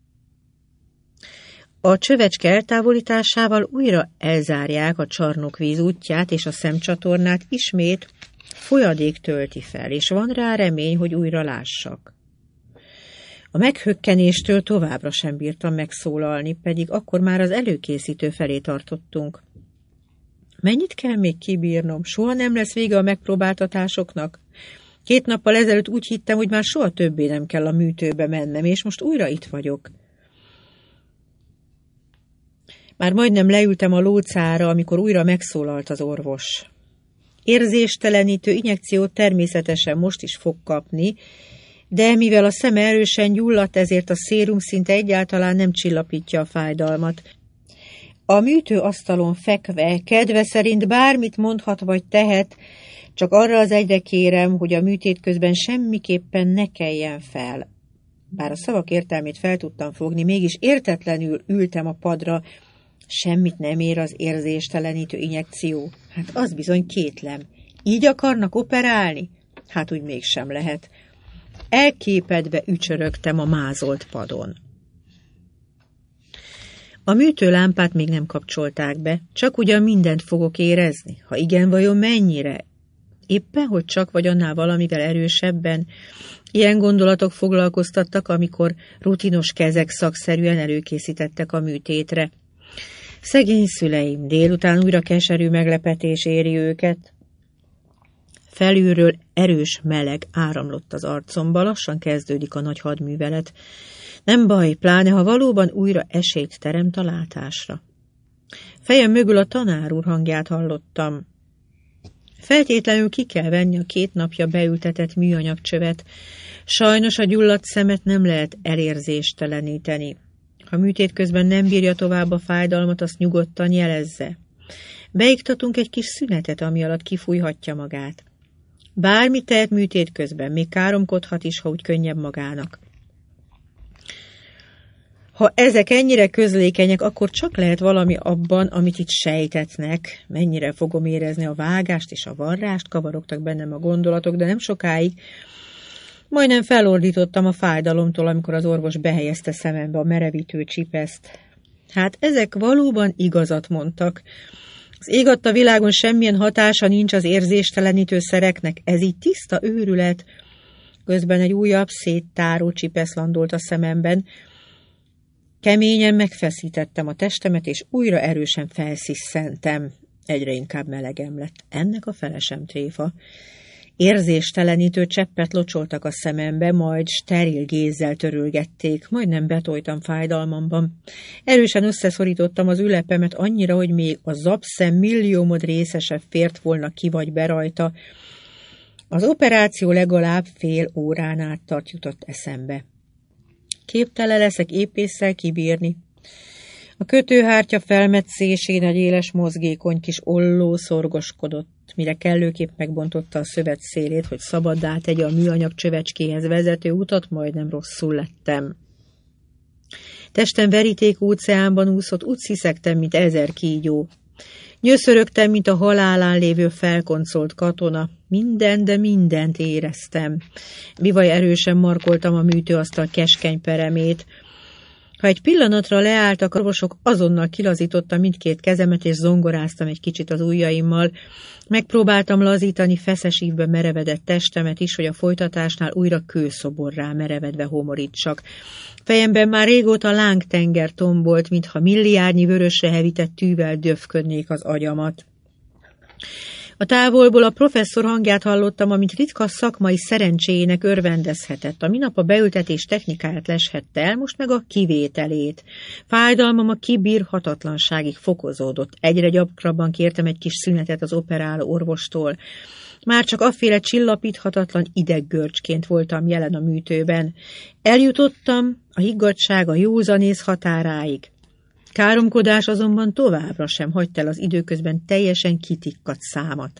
A csövecske eltávolításával újra elzárják a csarnokvíz útját, és a szemcsatornát ismét folyadék tölti fel, és van rá remény, hogy újra lássak. A meghökkenéstől továbbra sem bírtam megszólalni, pedig akkor már az előkészítő felé tartottunk. Mennyit kell még kibírnom? Soha nem lesz vége a megpróbáltatásoknak? 2 nappal ezelőtt úgy hittem, hogy már soha többé nem kell a műtőbe mennem, és most újra itt vagyok. Már majdnem leültem a lócára, amikor újra megszólalt az orvos. Érzéstelenítő injekciót természetesen most is fog kapni, de mivel a szeme erősen gyulladt, ezért a szérum szinte egyáltalán nem csillapítja a fájdalmat. A műtőasztalon fekve, kedve szerint bármit mondhat vagy tehet, csak arra az egyre kérem, hogy a műtét közben semmiképpen ne keljen fel. Bár a szavak értelmét fel tudtam fogni, mégis értetlenül ültem a padra. Semmit nem ér az érzéstelenítő injekció. Hát az bizony kétlem. Így akarnak operálni? Hát úgy mégsem lehet. Elképedve ücsörögtem a mázolt padon. A műtőlámpát még nem kapcsolták be, csak ugyan mindent fogok érezni. Ha igen, vajon mennyire? Éppen, hogy csak vagy annál valamivel erősebben. Ilyen gondolatok foglalkoztattak, amikor rutinos kezek szakszerűen előkészítettek a műtétre. Szegény szüleim, délután újra keserű meglepetés éri őket. Felülről erős meleg áramlott az arcomba, lassan kezdődik a nagy hadművelet. Nem baj, pláne ha valóban újra esélyt teremt a látásra. Fejem mögül a tanár úr hangját hallottam. Feltétlenül ki kell venni a 2 napja beültetett műanyagcsövet. Sajnos a gyulladt szemet nem lehet elérzésteleníteni. Ha műtét közben nem bírja tovább a fájdalmat, azt nyugodtan jelezze. Beiktatunk egy kis szünetet, ami alatt kifújhatja magát. Bármit tehet műtét közben, még káromkodhat is, ha úgy könnyebb magának. Ha ezek ennyire közlékenyek, akkor csak lehet valami abban, amit itt sejtetnek. Mennyire fogom érezni a vágást és a varrást, kavarogtak bennem a gondolatok, de nem sokáig. Majdnem felordítottam a fájdalomtól, amikor az orvos behelyezte szemembe a merevítő csipeszt. Hát ezek valóban igazat mondtak. Az ég adta világon semmilyen hatása nincs az érzéstelenítő szereknek, ez így tiszta őrület. Közben egy újabb széttáró csipesz landolt a szememben. Keményen megfeszítettem a testemet, és újra erősen felszisszentem. Egyre inkább melegem lett. Ennek a fele sem tréfa. Érzéstelenítő cseppet locsoltak a szemembe, majd steril gézzel törölgették, majdnem betojtam fájdalmamban. Erősen összeszorítottam az ülepemet annyira, hogy még a zapszem milliómod része se fért volna ki vagy be rajta. Az operáció legalább fél órán át tart, jutott eszembe. Képtelen leszek épésszel kibírni. A kötőhártya felmetszésén egy éles mozgékony kis olló szorgoskodott, mire kellőképp megbontotta a szövet szélét, hogy szabaddá tegye a műanyag csövecskéhez vezető utat, majdnem rosszul lettem. Testem veríték óceánban úszott, úgy sziszegtem, mint 1000 kígyó. Nyöszörögtem, mint a halálán lévő felkoncolt katona. Minden, de mindent éreztem. Bivaj erősen markoltam a műtőasztal keskeny peremét. Ha egy pillanatra leálltak, orvosok, azonnal kilazítottam mindkét kezemet, és zongoráztam egy kicsit az ujjaimmal. Megpróbáltam lazítani feszes ívbe merevedett testemet is, hogy a folytatásnál újra kőszoborrá merevedve homorítsak. Fejemben már régóta lángtenger tombolt, mintha milliárdnyi vörösre hevített tűvel döfködnék az agyamat. A távolból a professzor hangját hallottam, amint ritka szakmai szerencséjének örvendezhetett. A minap a beültetés technikáját leshette el, most meg a kivételét. Fájdalmam a kibírhatatlanságig fokozódott. Egyre gyakrabban kértem egy kis szünetet az operáló orvostól. Már csak afféle csillapíthatatlan ideggörcsként voltam jelen a műtőben. Eljutottam a higgadtság a józanész határáig. Káromkodás azonban továbbra sem hagyta el az időközben teljesen kitikkadt számat.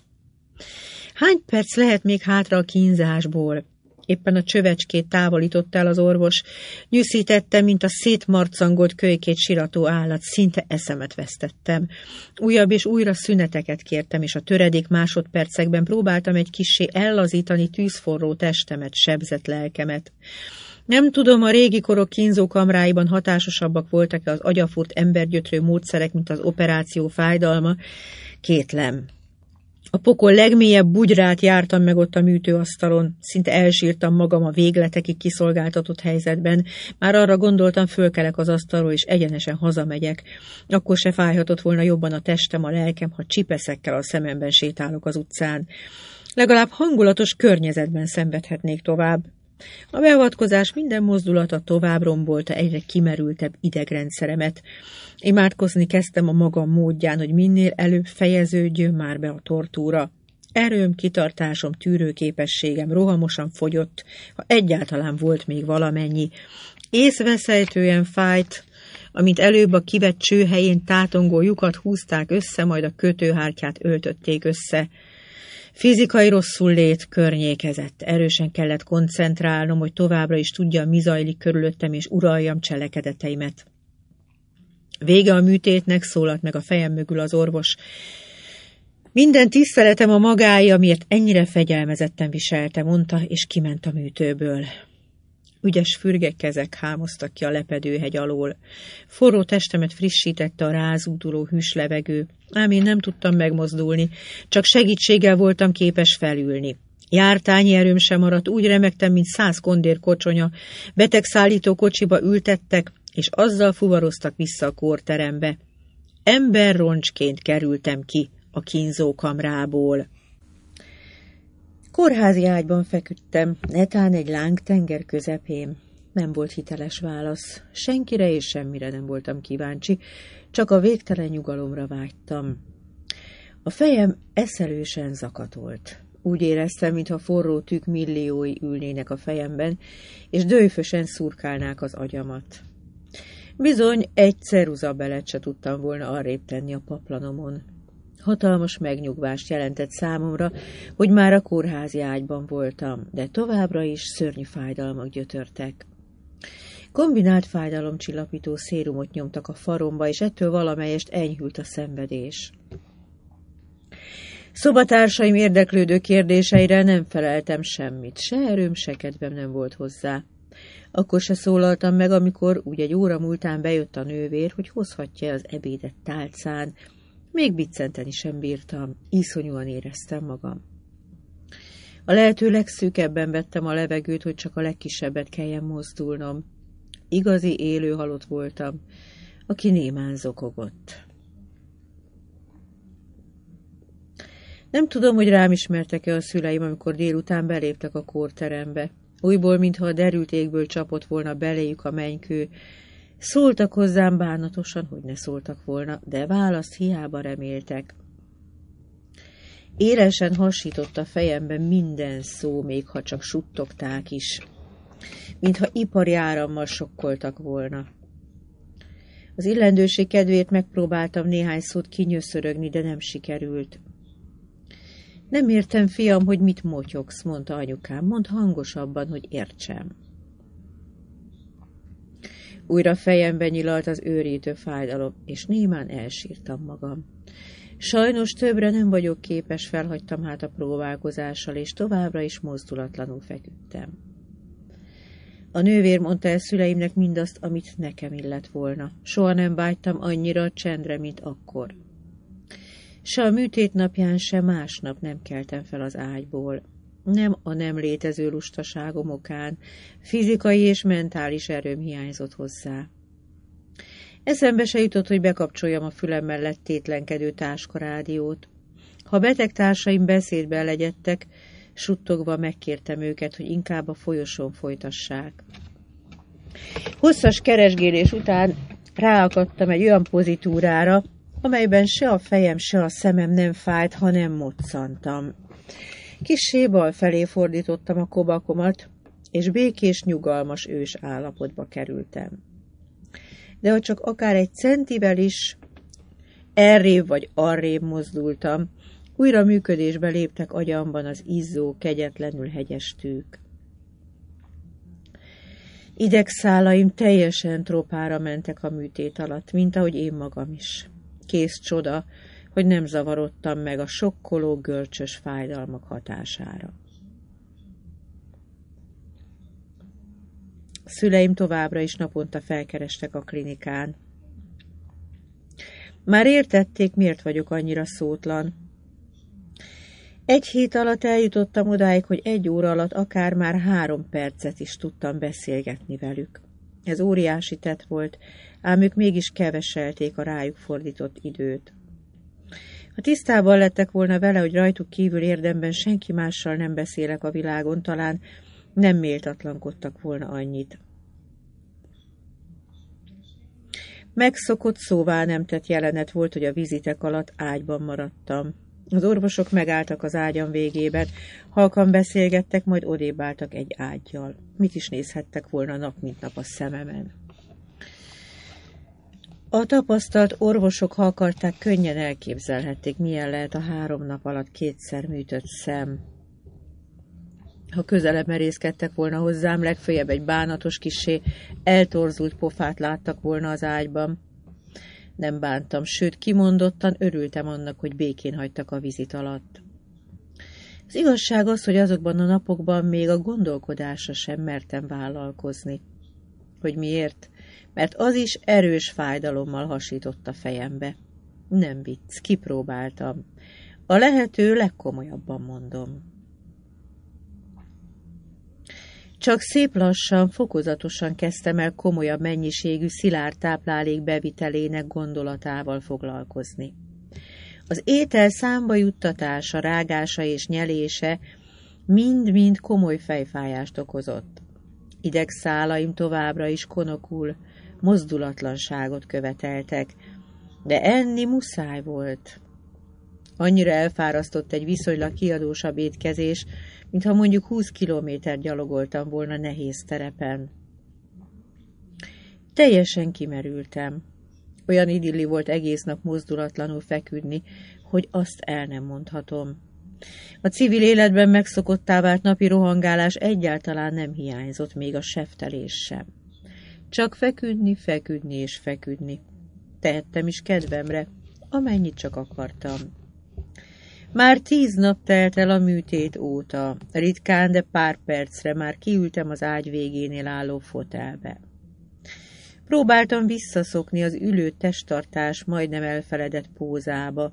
Hány perc lehet még hátra a kínzásból? Éppen a csövecskét távolította el az orvos. Nyűszítettem, mint a szétmarcangolt kölykét sirató állat. Szinte eszemet vesztettem. Újabb és újra szüneteket kértem, és a töredék másodpercekben próbáltam egy kissé ellazítani tűzforró testemet, sebzett lelkemet. Nem tudom, a régi korok kínzókamráiban hatásosabbak voltak-e az agyafúrt embergyötrő módszerek, mint az operáció fájdalma. Kétlem. A pokol legmélyebb bugyrát jártam meg ott a műtőasztalon. Szinte elsírtam magam a végletekig kiszolgáltatott helyzetben. Már arra gondoltam, fölkelek az asztalról, és egyenesen hazamegyek. Akkor se fájhatott volna jobban a testem, a lelkem, ha csipeszekkel a szememben sétálok az utcán. Legalább hangulatos környezetben szenvedhetnék tovább. A beavatkozás minden mozdulata tovább rombolta egyre kimerültebb idegrendszeremet. Imádkozni kezdtem a magam módján, hogy minél előbb fejeződjön már be a tortúra. Erőm, kitartásom, tűrőképességem rohamosan fogyott, ha egyáltalán volt még valamennyi. Észveszejtően fájt, amint előbb a kivett cső helyén tátongó lyukat húzták össze, majd a kötőhártyát öltötték össze. Fizikai rosszullét környékezett. Erősen kellett koncentrálnom, hogy továbbra is tudjam, mi zajlik körülöttem, és uraljam cselekedeteimet. Vége a műtétnek, szólalt meg a fejem mögül az orvos. Minden tiszteletem a magáé, amiért ennyire fegyelmezetten viselte, mondta, és kiment a műtőből. Ügyes fürgekezek hámoztak ki a lepedőhegy alól. Forró testemet frissítette a rázúduló hűs levegő, ám én nem tudtam megmozdulni, csak segítséggel voltam képes felülni. Jártányi erőm sem maradt, úgy remegtem, mint 100 kondér kocsonya. Betegszállító kocsiba ültettek, és azzal fuvaroztak vissza a kórterembe. Emberroncsként kerültem ki a kínzókamrából. Kórházi ágyban feküdtem, netán egy láng tenger közepén. Nem volt hiteles válasz. Senkire és semmire nem voltam kíváncsi, csak a végtelen nyugalomra vágytam. A fejem eszelősen zakatolt. Úgy éreztem, mintha forró tükk milliói ülnének a fejemben, és dőfösen szurkálnák az agyamat. Bizony, egy ceruzabelet se tudtam volna arrébb tenni a paplanomon. Hatalmas megnyugvást jelentett számomra, hogy már a kórházi ágyban voltam, de továbbra is szörnyű fájdalmak gyötörtek. Kombinált fájdalomcsillapító szérumot nyomtak a faromba, és ettől valamelyest enyhült a szenvedés. Szobatársaim érdeklődő kérdéseire nem feleltem semmit, se erőm, se kedvem nem volt hozzá. Akkor se szólaltam meg, amikor úgy egy óra múltán bejött a nővér, hogy hozhatja az ebédet tálcán. Még biccenteni sem bírtam, iszonyúan éreztem magam. A lehető legszűkebben vettem a levegőt, hogy csak a legkisebbet kelljen mozdulnom. Igazi élő halott voltam, aki némán zokogott. Nem tudom, hogy rám ismertek-e a szüleim, amikor délután beléptek a kórterembe. Újból, mintha a derült égből csapott volna beléjük a mennykő. Szóltak hozzám bánatosan, hogy ne szóltak volna, de választ hiába reméltek. Élesen hasított a fejemben minden szó, még ha csak suttogták is, mintha ipari árammal sokkoltak volna. Az illendőség kedvéért megpróbáltam néhány szót kinyöszörögni, de nem sikerült. Nem értem, fiam, hogy mit motyogsz, mondta anyukám, mondd hangosabban, hogy értsem. Újra fejembe nyilalt az őrítő fájdalom, és némán elsírtam magam. Sajnos többre nem vagyok képes, felhagytam hát a próbálkozással, és továbbra is mozdulatlanul feküdtem. A nővér mondta el szüleimnek mindazt, amit nekem illett volna. Soha nem vágytam annyira a csendre, mint akkor. Se a műtét napján, se másnap nem keltem fel az ágyból. Nem a nem létező lustaságom okán, fizikai és mentális erőm hiányzott hozzá. Eszembe se jutott, hogy bekapcsoljam a fülem mellett tétlenkedő táskarádiót. Ha betegtársaim beszédbe legyedtek, suttogva megkértem őket, hogy inkább a folyosón folytassák. Hosszas keresgélés után ráakadtam egy olyan pozitúrára, amelyben se a fejem, se a szemem nem fájt, ha nem moccantam. Kissé bal felé fordítottam a kobakomat, és békés, nyugalmas ős állapotba kerültem. De ha csak akár egy centivel is errébb vagy arrébb mozdultam, újra működésbe léptek agyamban az izzó, kegyetlenül hegyes tűk. Idegszálaim teljesen tropára mentek a műtét alatt, mint ahogy én magam is. Kész csoda, hogy nem zavarodtam meg a sokkoló, görcsös fájdalmak hatására. Szüleim továbbra is naponta felkerestek a klinikán. Már értették, miért vagyok annyira szótlan. Egy hét alatt eljutottam odáig, hogy 1 óra alatt akár már 3 percet is tudtam beszélgetni velük. Ez óriási tett volt, ám ők mégis keveselték a rájuk fordított időt. Ha tisztában lettek volna vele, hogy rajtuk kívül érdemben senki mással nem beszélek a világon, talán nem méltatlankodtak volna annyit. Megszokott, szóvá nem tett jelenet volt, hogy a vizitek alatt ágyban maradtam. Az orvosok megálltak az ágyam végében, halkan beszélgettek, majd odébb álltak egy ággyal. Mit is nézhettek volna nap, mint nap a szememen? A tapasztalt orvosok, ha akarták, könnyen elképzelhették, milyen lehet a 3 nap alatt 2-szer műtött szem. Ha közelebb merészkedtek volna hozzám, legföljebb egy bánatos kissé eltorzult pofát láttak volna az ágyban. Nem bántam, sőt kimondottan örültem annak, hogy békén hagytak a vizit alatt. Az igazság az, hogy azokban a napokban még a gondolkodásra sem mertem vállalkozni. Hogy miért? Mert az is erős fájdalommal hasított a fejembe. Nem vicc, kipróbáltam. A lehető legkomolyabban mondom. Csak szép lassan, fokozatosan kezdtem el komolyabb mennyiségű szilárd táplálék bevitelének gondolatával foglalkozni. Az étel számba juttatása, rágása és nyelése mind-mind komoly fejfájást okozott. Idegszálaim továbbra is konokul, mozdulatlanságot követeltek, de enni muszáj volt. Annyira elfárasztott egy viszonylag kiadósabb étkezés, mintha mondjuk 20 kilométert gyalogoltam volna nehéz terepen. Teljesen kimerültem. Olyan idilli volt egész nap mozdulatlanul feküdni, hogy azt el nem mondhatom. A civil életben megszokottá vált napi rohangálás egyáltalán nem hiányzott, még a seftelés sem. Csak feküdni, feküdni és feküdni. Tehettem is kedvemre, amennyit csak akartam. Már 10 nap telt el a műtét óta. Ritkán, de pár percre már kiültem az ágy végénél álló fotelbe. Próbáltam visszaszokni az ülő testtartás majdnem elfeledett pózába.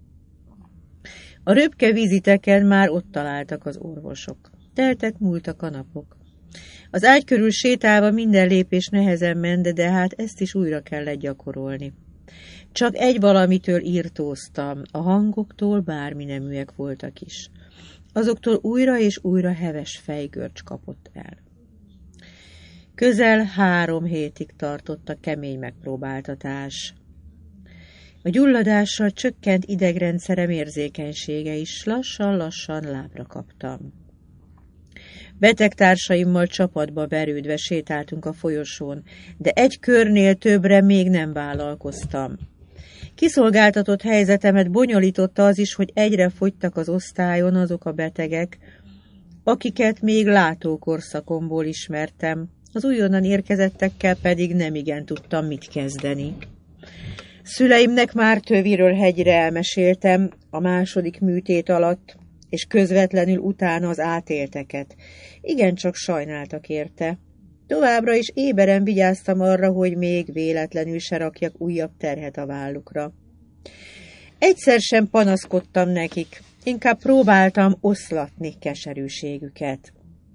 A röpke viziteken már ott találtak az orvosok. Teltek, múltak a napok. Az ágy körül sétálva minden lépés nehezen ment, de hát ezt is újra kellett gyakorolni. Csak egy valamitől írtóztam, a hangoktól bármineműek voltak is. Azoktól újra és újra heves fejgörcs kapott el. Közel 3 hétig tartott a kemény megpróbáltatás. A gyulladással csökkent idegrendszerem érzékenysége is, lassan-lassan lábra kaptam. Betegtársaimmal csapatba verődve sétáltunk a folyosón, de egy körnél többre még nem vállalkoztam. Kiszolgáltatott helyzetemet bonyolította az is, hogy egyre fogytak az osztályon azok a betegek, akiket még látókorszakomból ismertem, az újonnan érkezettekkel pedig nemigen tudtam mit kezdeni. Szüleimnek már töviről hegyre elmeséltem a második műtét alatt, és közvetlenül utána az átélteket. Igencsak sajnáltak érte. Továbbra is éberen vigyáztam arra, hogy még véletlenül se rakjak újabb terhet a vállukra. Egyszer sem panaszkodtam nekik, inkább próbáltam oszlatni keserűségüket.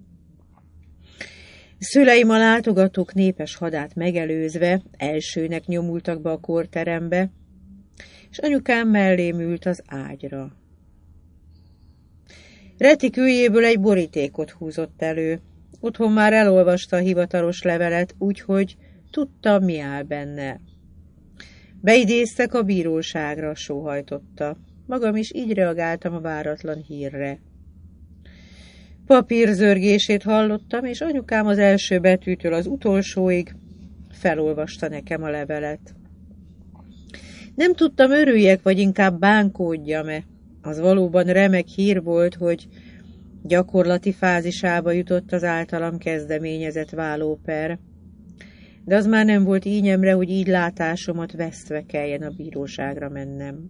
Szüleim a látogatók népes hadát megelőzve elsőnek nyomultak be a kórterembe, és anyukám mellém ült az ágyra. Retiküljéből egy borítékot húzott elő. Otthon már elolvasta a hivatalos levelet, úgyhogy tudta, mi áll benne. Beidéztek a bíróságra, sóhajtotta. Magam is így reagáltam a váratlan hírre. Papírzörgését hallottam, és anyukám az első betűtől az utolsóig felolvasta nekem a levelet. Nem tudtam, örüljek, vagy inkább bánkódjam-e. Az valóban remek hír volt, hogy gyakorlati fázisába jutott az általam kezdeményezett vállóper. De az már nem volt ínyemre, hogy így látásomat vesztve kelljen a bíróságra mennem.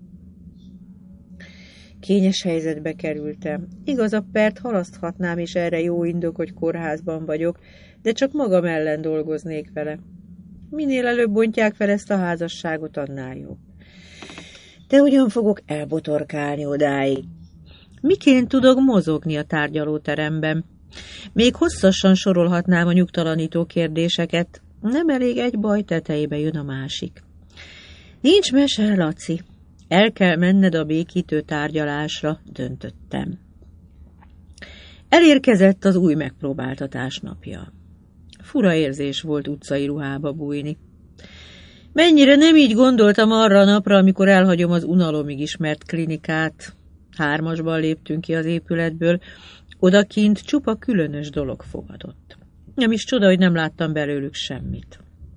Kényes helyzetbe kerültem. Igaz, a pert halaszthatnám, és erre jó indok, hogy kórházban vagyok, de csak magam ellen dolgoznék vele. Minél előbb bontják fel ezt a házasságot, annál jobb. De hogyan fogok elbotorkálni odáig? Miként tudok mozogni a tárgyalóteremben? Még hosszasan sorolhatnám a nyugtalanító kérdéseket. Nem elég egy baj, tetejébe jön a másik. Nincs mese, Laci. El kell menned a békítő tárgyalásra, döntöttem. Elérkezett az új megpróbáltatás napja. Fura érzés volt utcai ruhába bújni. Mennyire nem így gondoltam arra a napra, amikor elhagyom az unalomig ismert klinikát. 3-asban léptünk ki az épületből, odakint csupa különös dolog fogadott. Nem is csoda, hogy nem láttam belőlük semmit.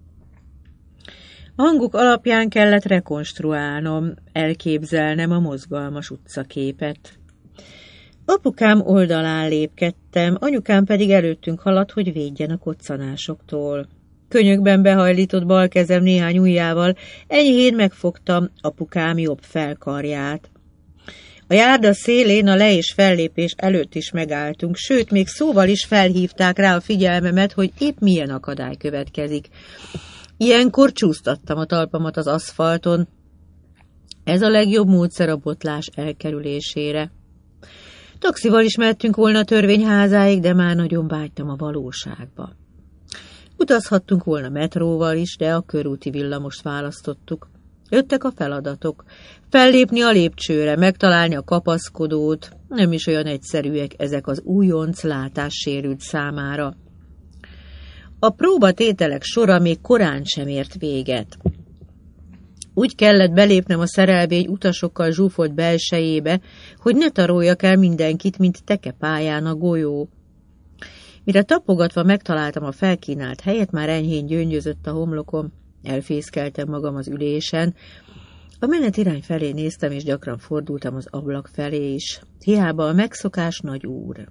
A hangok alapján kellett rekonstruálnom, elképzelnem a mozgalmas utcaképet. Apukám oldalán lépkedtem, anyukám pedig előttünk haladt, hogy védjen a koccanásoktól. Könyökben behajlított bal kezem néhány ujjával enyhén megfogtam apukám jobb felkarját. A járda szélén a le- és fellépés előtt is megálltunk, sőt, még szóval is felhívták rá a figyelmemet, hogy épp milyen akadály következik. Ilyenkor csúsztattam a talpamat az aszfalton. Ez a legjobb módszer a botlás elkerülésére. Taxival is mehettünk volna a törvényházáig, de már nagyon vágytam a valóságba. Utazhattunk volna metróval is, de a körúti villamost választottuk. Jöttek a feladatok. Fellépni a lépcsőre, megtalálni a kapaszkodót. Nem is olyan egyszerűek ezek az újonc látássérült számára. A próbatételek sora még korán sem ért véget. Úgy kellett belépnem a szerelvény utasokkal zsúfolt belsejébe, hogy ne taroljak el mindenkit, mint tekepályán a golyó. Mire tapogatva megtaláltam a felkínált helyet, már enyhén gyöngyözött a homlokom. Elfészkeltem magam az ülésen. A menetirány felé néztem, és gyakran fordultam az ablak felé is. Hiába a megszokás nagy úr.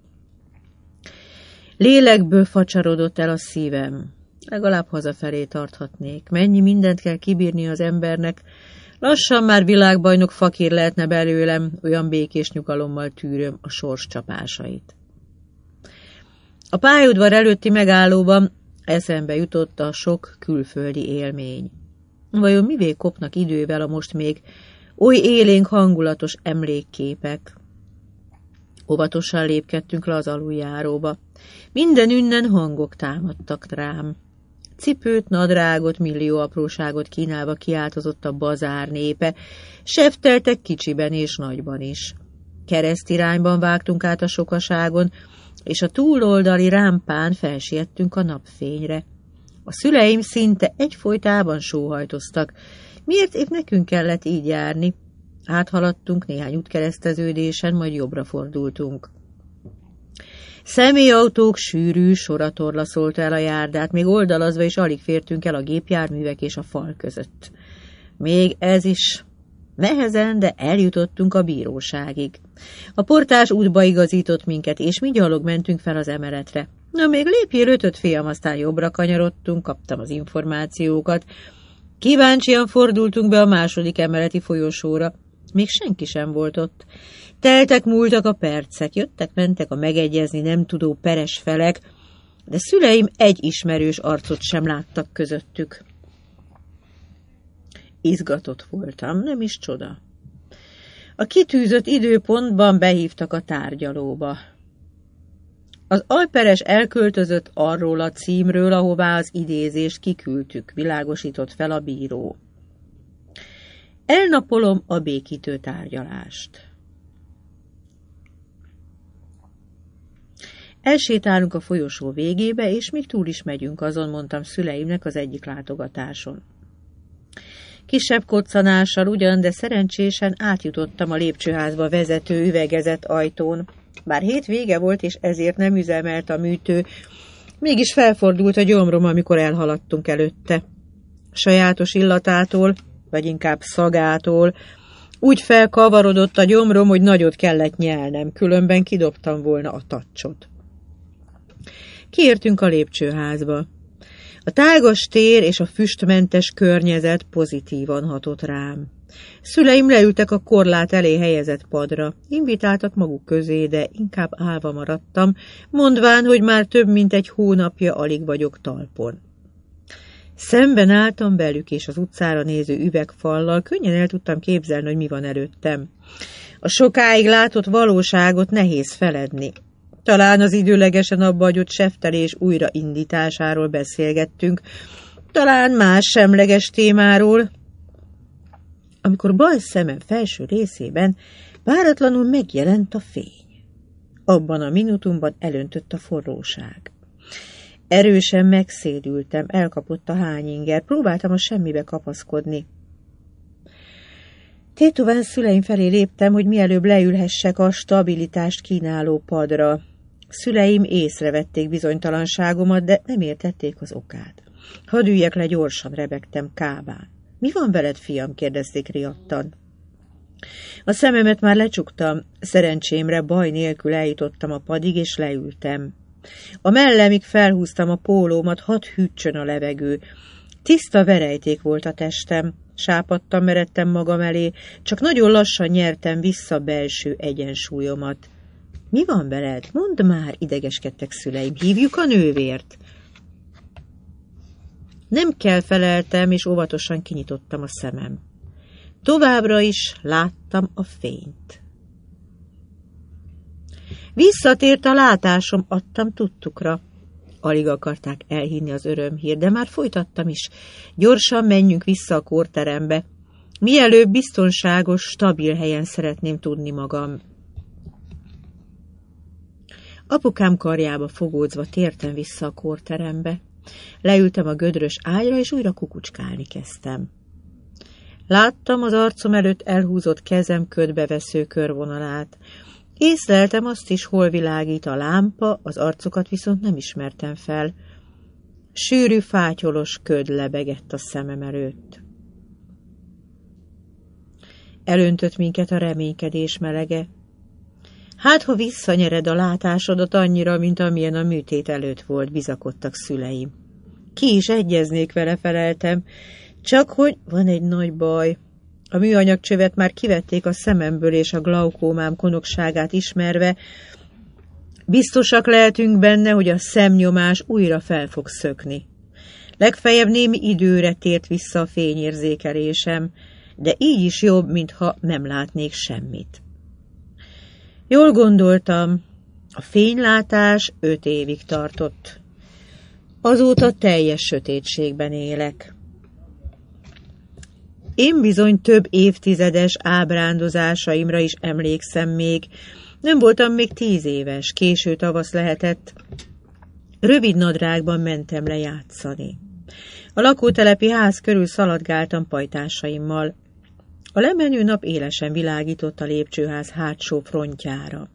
Lélekből facsarodott el a szívem. Legalább hazafelé tarthatnék. Mennyi mindent kell kibírni az embernek. Lassan már világbajnok fakír lehetne belőlem, olyan békés nyugalommal tűröm a sors csapásait. A pályaudvar előtti megállóban eszembe jutott a sok külföldi élmény. Vajon mivé kopnak idővel a most még oly élénk hangulatos emlékképek? Óvatosan lépkedtünk le az aluljáróba. Minden ünnen hangok támadtak rám. Cipőt, nadrágot, millió apróságot kínálva kiáltozott a bazár népe, sefteltek kicsiben és nagyban is. Keresztirányban vágtunk át a sokaságon, és a túloldali rámpán felsiettünk a napfényre. A szüleim szinte egyfolytában sóhajtoztak. Miért épp nekünk kellett így járni? Áthaladtunk néhány útkereszteződésen, majd jobbra fordultunk. Személyautók sűrű sora torlaszolta el a járdát, még oldalazva is alig fértünk el a gépjárművek és a fal között. Még ez is nehezen, de eljutottunk a bíróságig. A portás útba igazított minket, és mi gyalog mentünk fel az emeletre. Na, még lépjél 5, fiam, aztán jobbra kanyarodtunk, kaptam az információkat. Kíváncsian fordultunk be a 2. emeleti folyosóra. Még senki sem volt ott. Teltek, múltak a percek, jöttek-mentek a megegyezni nem tudó peres felek, de szüleim egy ismerős arcot sem láttak közöttük. Izgatott voltam, nem is csoda. A kitűzött időpontban behívtak a tárgyalóba. Az alperes elköltözött arról a címről, ahová az idézést kiküldtük, világosított fel a bíró. Elnapolom a békítő tárgyalást. Elsétálunk a folyosó végébe, és még túl is megyünk azon, mondtam szüleimnek az egyik látogatáson. Kisebb koccanással ugyan, de szerencsésen átjutottam a lépcsőházba vezető üvegezett ajtón. Bár hét vége volt, és ezért nem üzemelt a műtő, mégis felfordult a gyomrom, amikor elhaladtunk előtte. Sajátos illatától, vagy inkább szagától úgy felkavarodott a gyomrom, hogy nagyot kellett nyelnem, különben kidobtam volna a tacsot. Kiértünk a lépcsőházba. A tágas tér és a füstmentes környezet pozitívan hatott rám. Szüleim leültek a korlát elé helyezett padra. Invitáltak maguk közé, de inkább állva maradtam, mondván, hogy már több mint egy hónapja alig vagyok talpon. Szemben álltam velük, és az utcára néző üvegfallal könnyen el tudtam képzelni, hogy mi van előttem. A sokáig látott valóságot nehéz feledni. Talán az időlegesen abbahagyott seftelés újraindításáról beszélgettünk, talán más semleges témáról, amikor bal szemem felső részében váratlanul megjelent a fény. Abban a minutumban elöntött a forróság. Erősen megszédültem, elkapott a hányinger, próbáltam a semmibe kapaszkodni. Tétován szüleim felé léptem, hogy mielőbb leülhessek a stabilitást kínáló padra. Szüleim észrevették bizonytalanságomat, de nem értették az okát. Hadd üljek le, gyorsan rebegtem kábán. Mi van veled, fiam? Kérdezték riadtan. A szememet már lecsuktam, szerencsémre baj nélkül eljutottam a padig, és leültem. A mellemig felhúztam a pólómat, hadd hűtsön a levegő. Tiszta verejték volt a testem, sápadtan meredtem magam elé, csak nagyon lassan nyertem vissza belső egyensúlyomat. Mi van veled? Mondd már, idegeskedtek szüleim, hívjuk a nővért. Nem kell, feleltem, és óvatosan kinyitottam a szemem. Továbbra is láttam a fényt. Visszatért a látásom, adtam tudtukra. Alig akarták elhinni az örömhír, de már folytattam is. Gyorsan menjünk vissza a kórterembe. Mielőbb biztonságos, stabil helyen szeretném tudni magam. Apukám karjába fogódzva tértem vissza a kórterembe. Leültem a gödrös ágyra, és újra kukucskálni kezdtem. Láttam az arcom előtt elhúzott kezem ködbevesző körvonalát. Észleltem azt is, hol világít a lámpa, az arcokat viszont nem ismertem fel. Sűrű, fátyolos köd lebegett a szemem előtt. Elöntött minket a reménykedés melege. Hát, ha visszanyered a látásodat annyira, mint amilyen a műtét előtt volt, bizakodtak szüleim. Ki is egyeznék vele, feleltem, csak hogy van egy nagy baj. A műanyagcsövet már kivették a szememből, és a glaukómám konokságát ismerve biztosak lehetünk benne, hogy a szemnyomás újra fel fog szökni. Legfeljebb némi időre tért vissza a fényérzékelésem, de így is jobb, mintha nem látnék semmit. Jól gondoltam, a fénylátás 5 évig tartott. Azóta teljes sötétségben élek. Én bizony több évtizedes ábrándozásaimra is emlékszem még. Nem voltam még 10 éves, késő tavasz lehetett. Rövid nadrágban mentem le játszani. A lakótelepi ház körül szaladgáltam pajtásaimmal. A lemenő nap élesen világított a lépcsőház hátsó frontjára.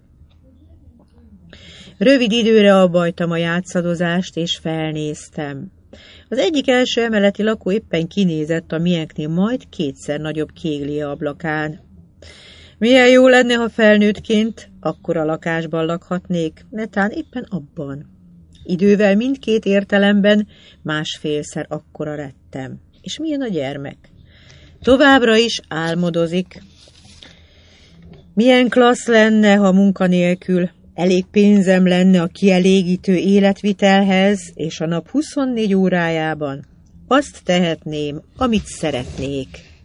Rövid időre abbajtam a játszadozást, és felnéztem. Az egyik első emeleti lakó éppen kinézett a miénknél majd 2-szer nagyobb kéglia ablakán. Milyen jó lenne, ha felnőttként akkora lakásban lakhatnék, netán éppen abban. Idővel mindkét értelemben 1,5-szer akkora lettem. És milyen a gyermek? Továbbra is álmodozik. Milyen klassz lenne, ha munkanélkül elég pénzem lenne a kielégítő életvitelhez, és a nap 24 órájában azt tehetném, amit szeretnék.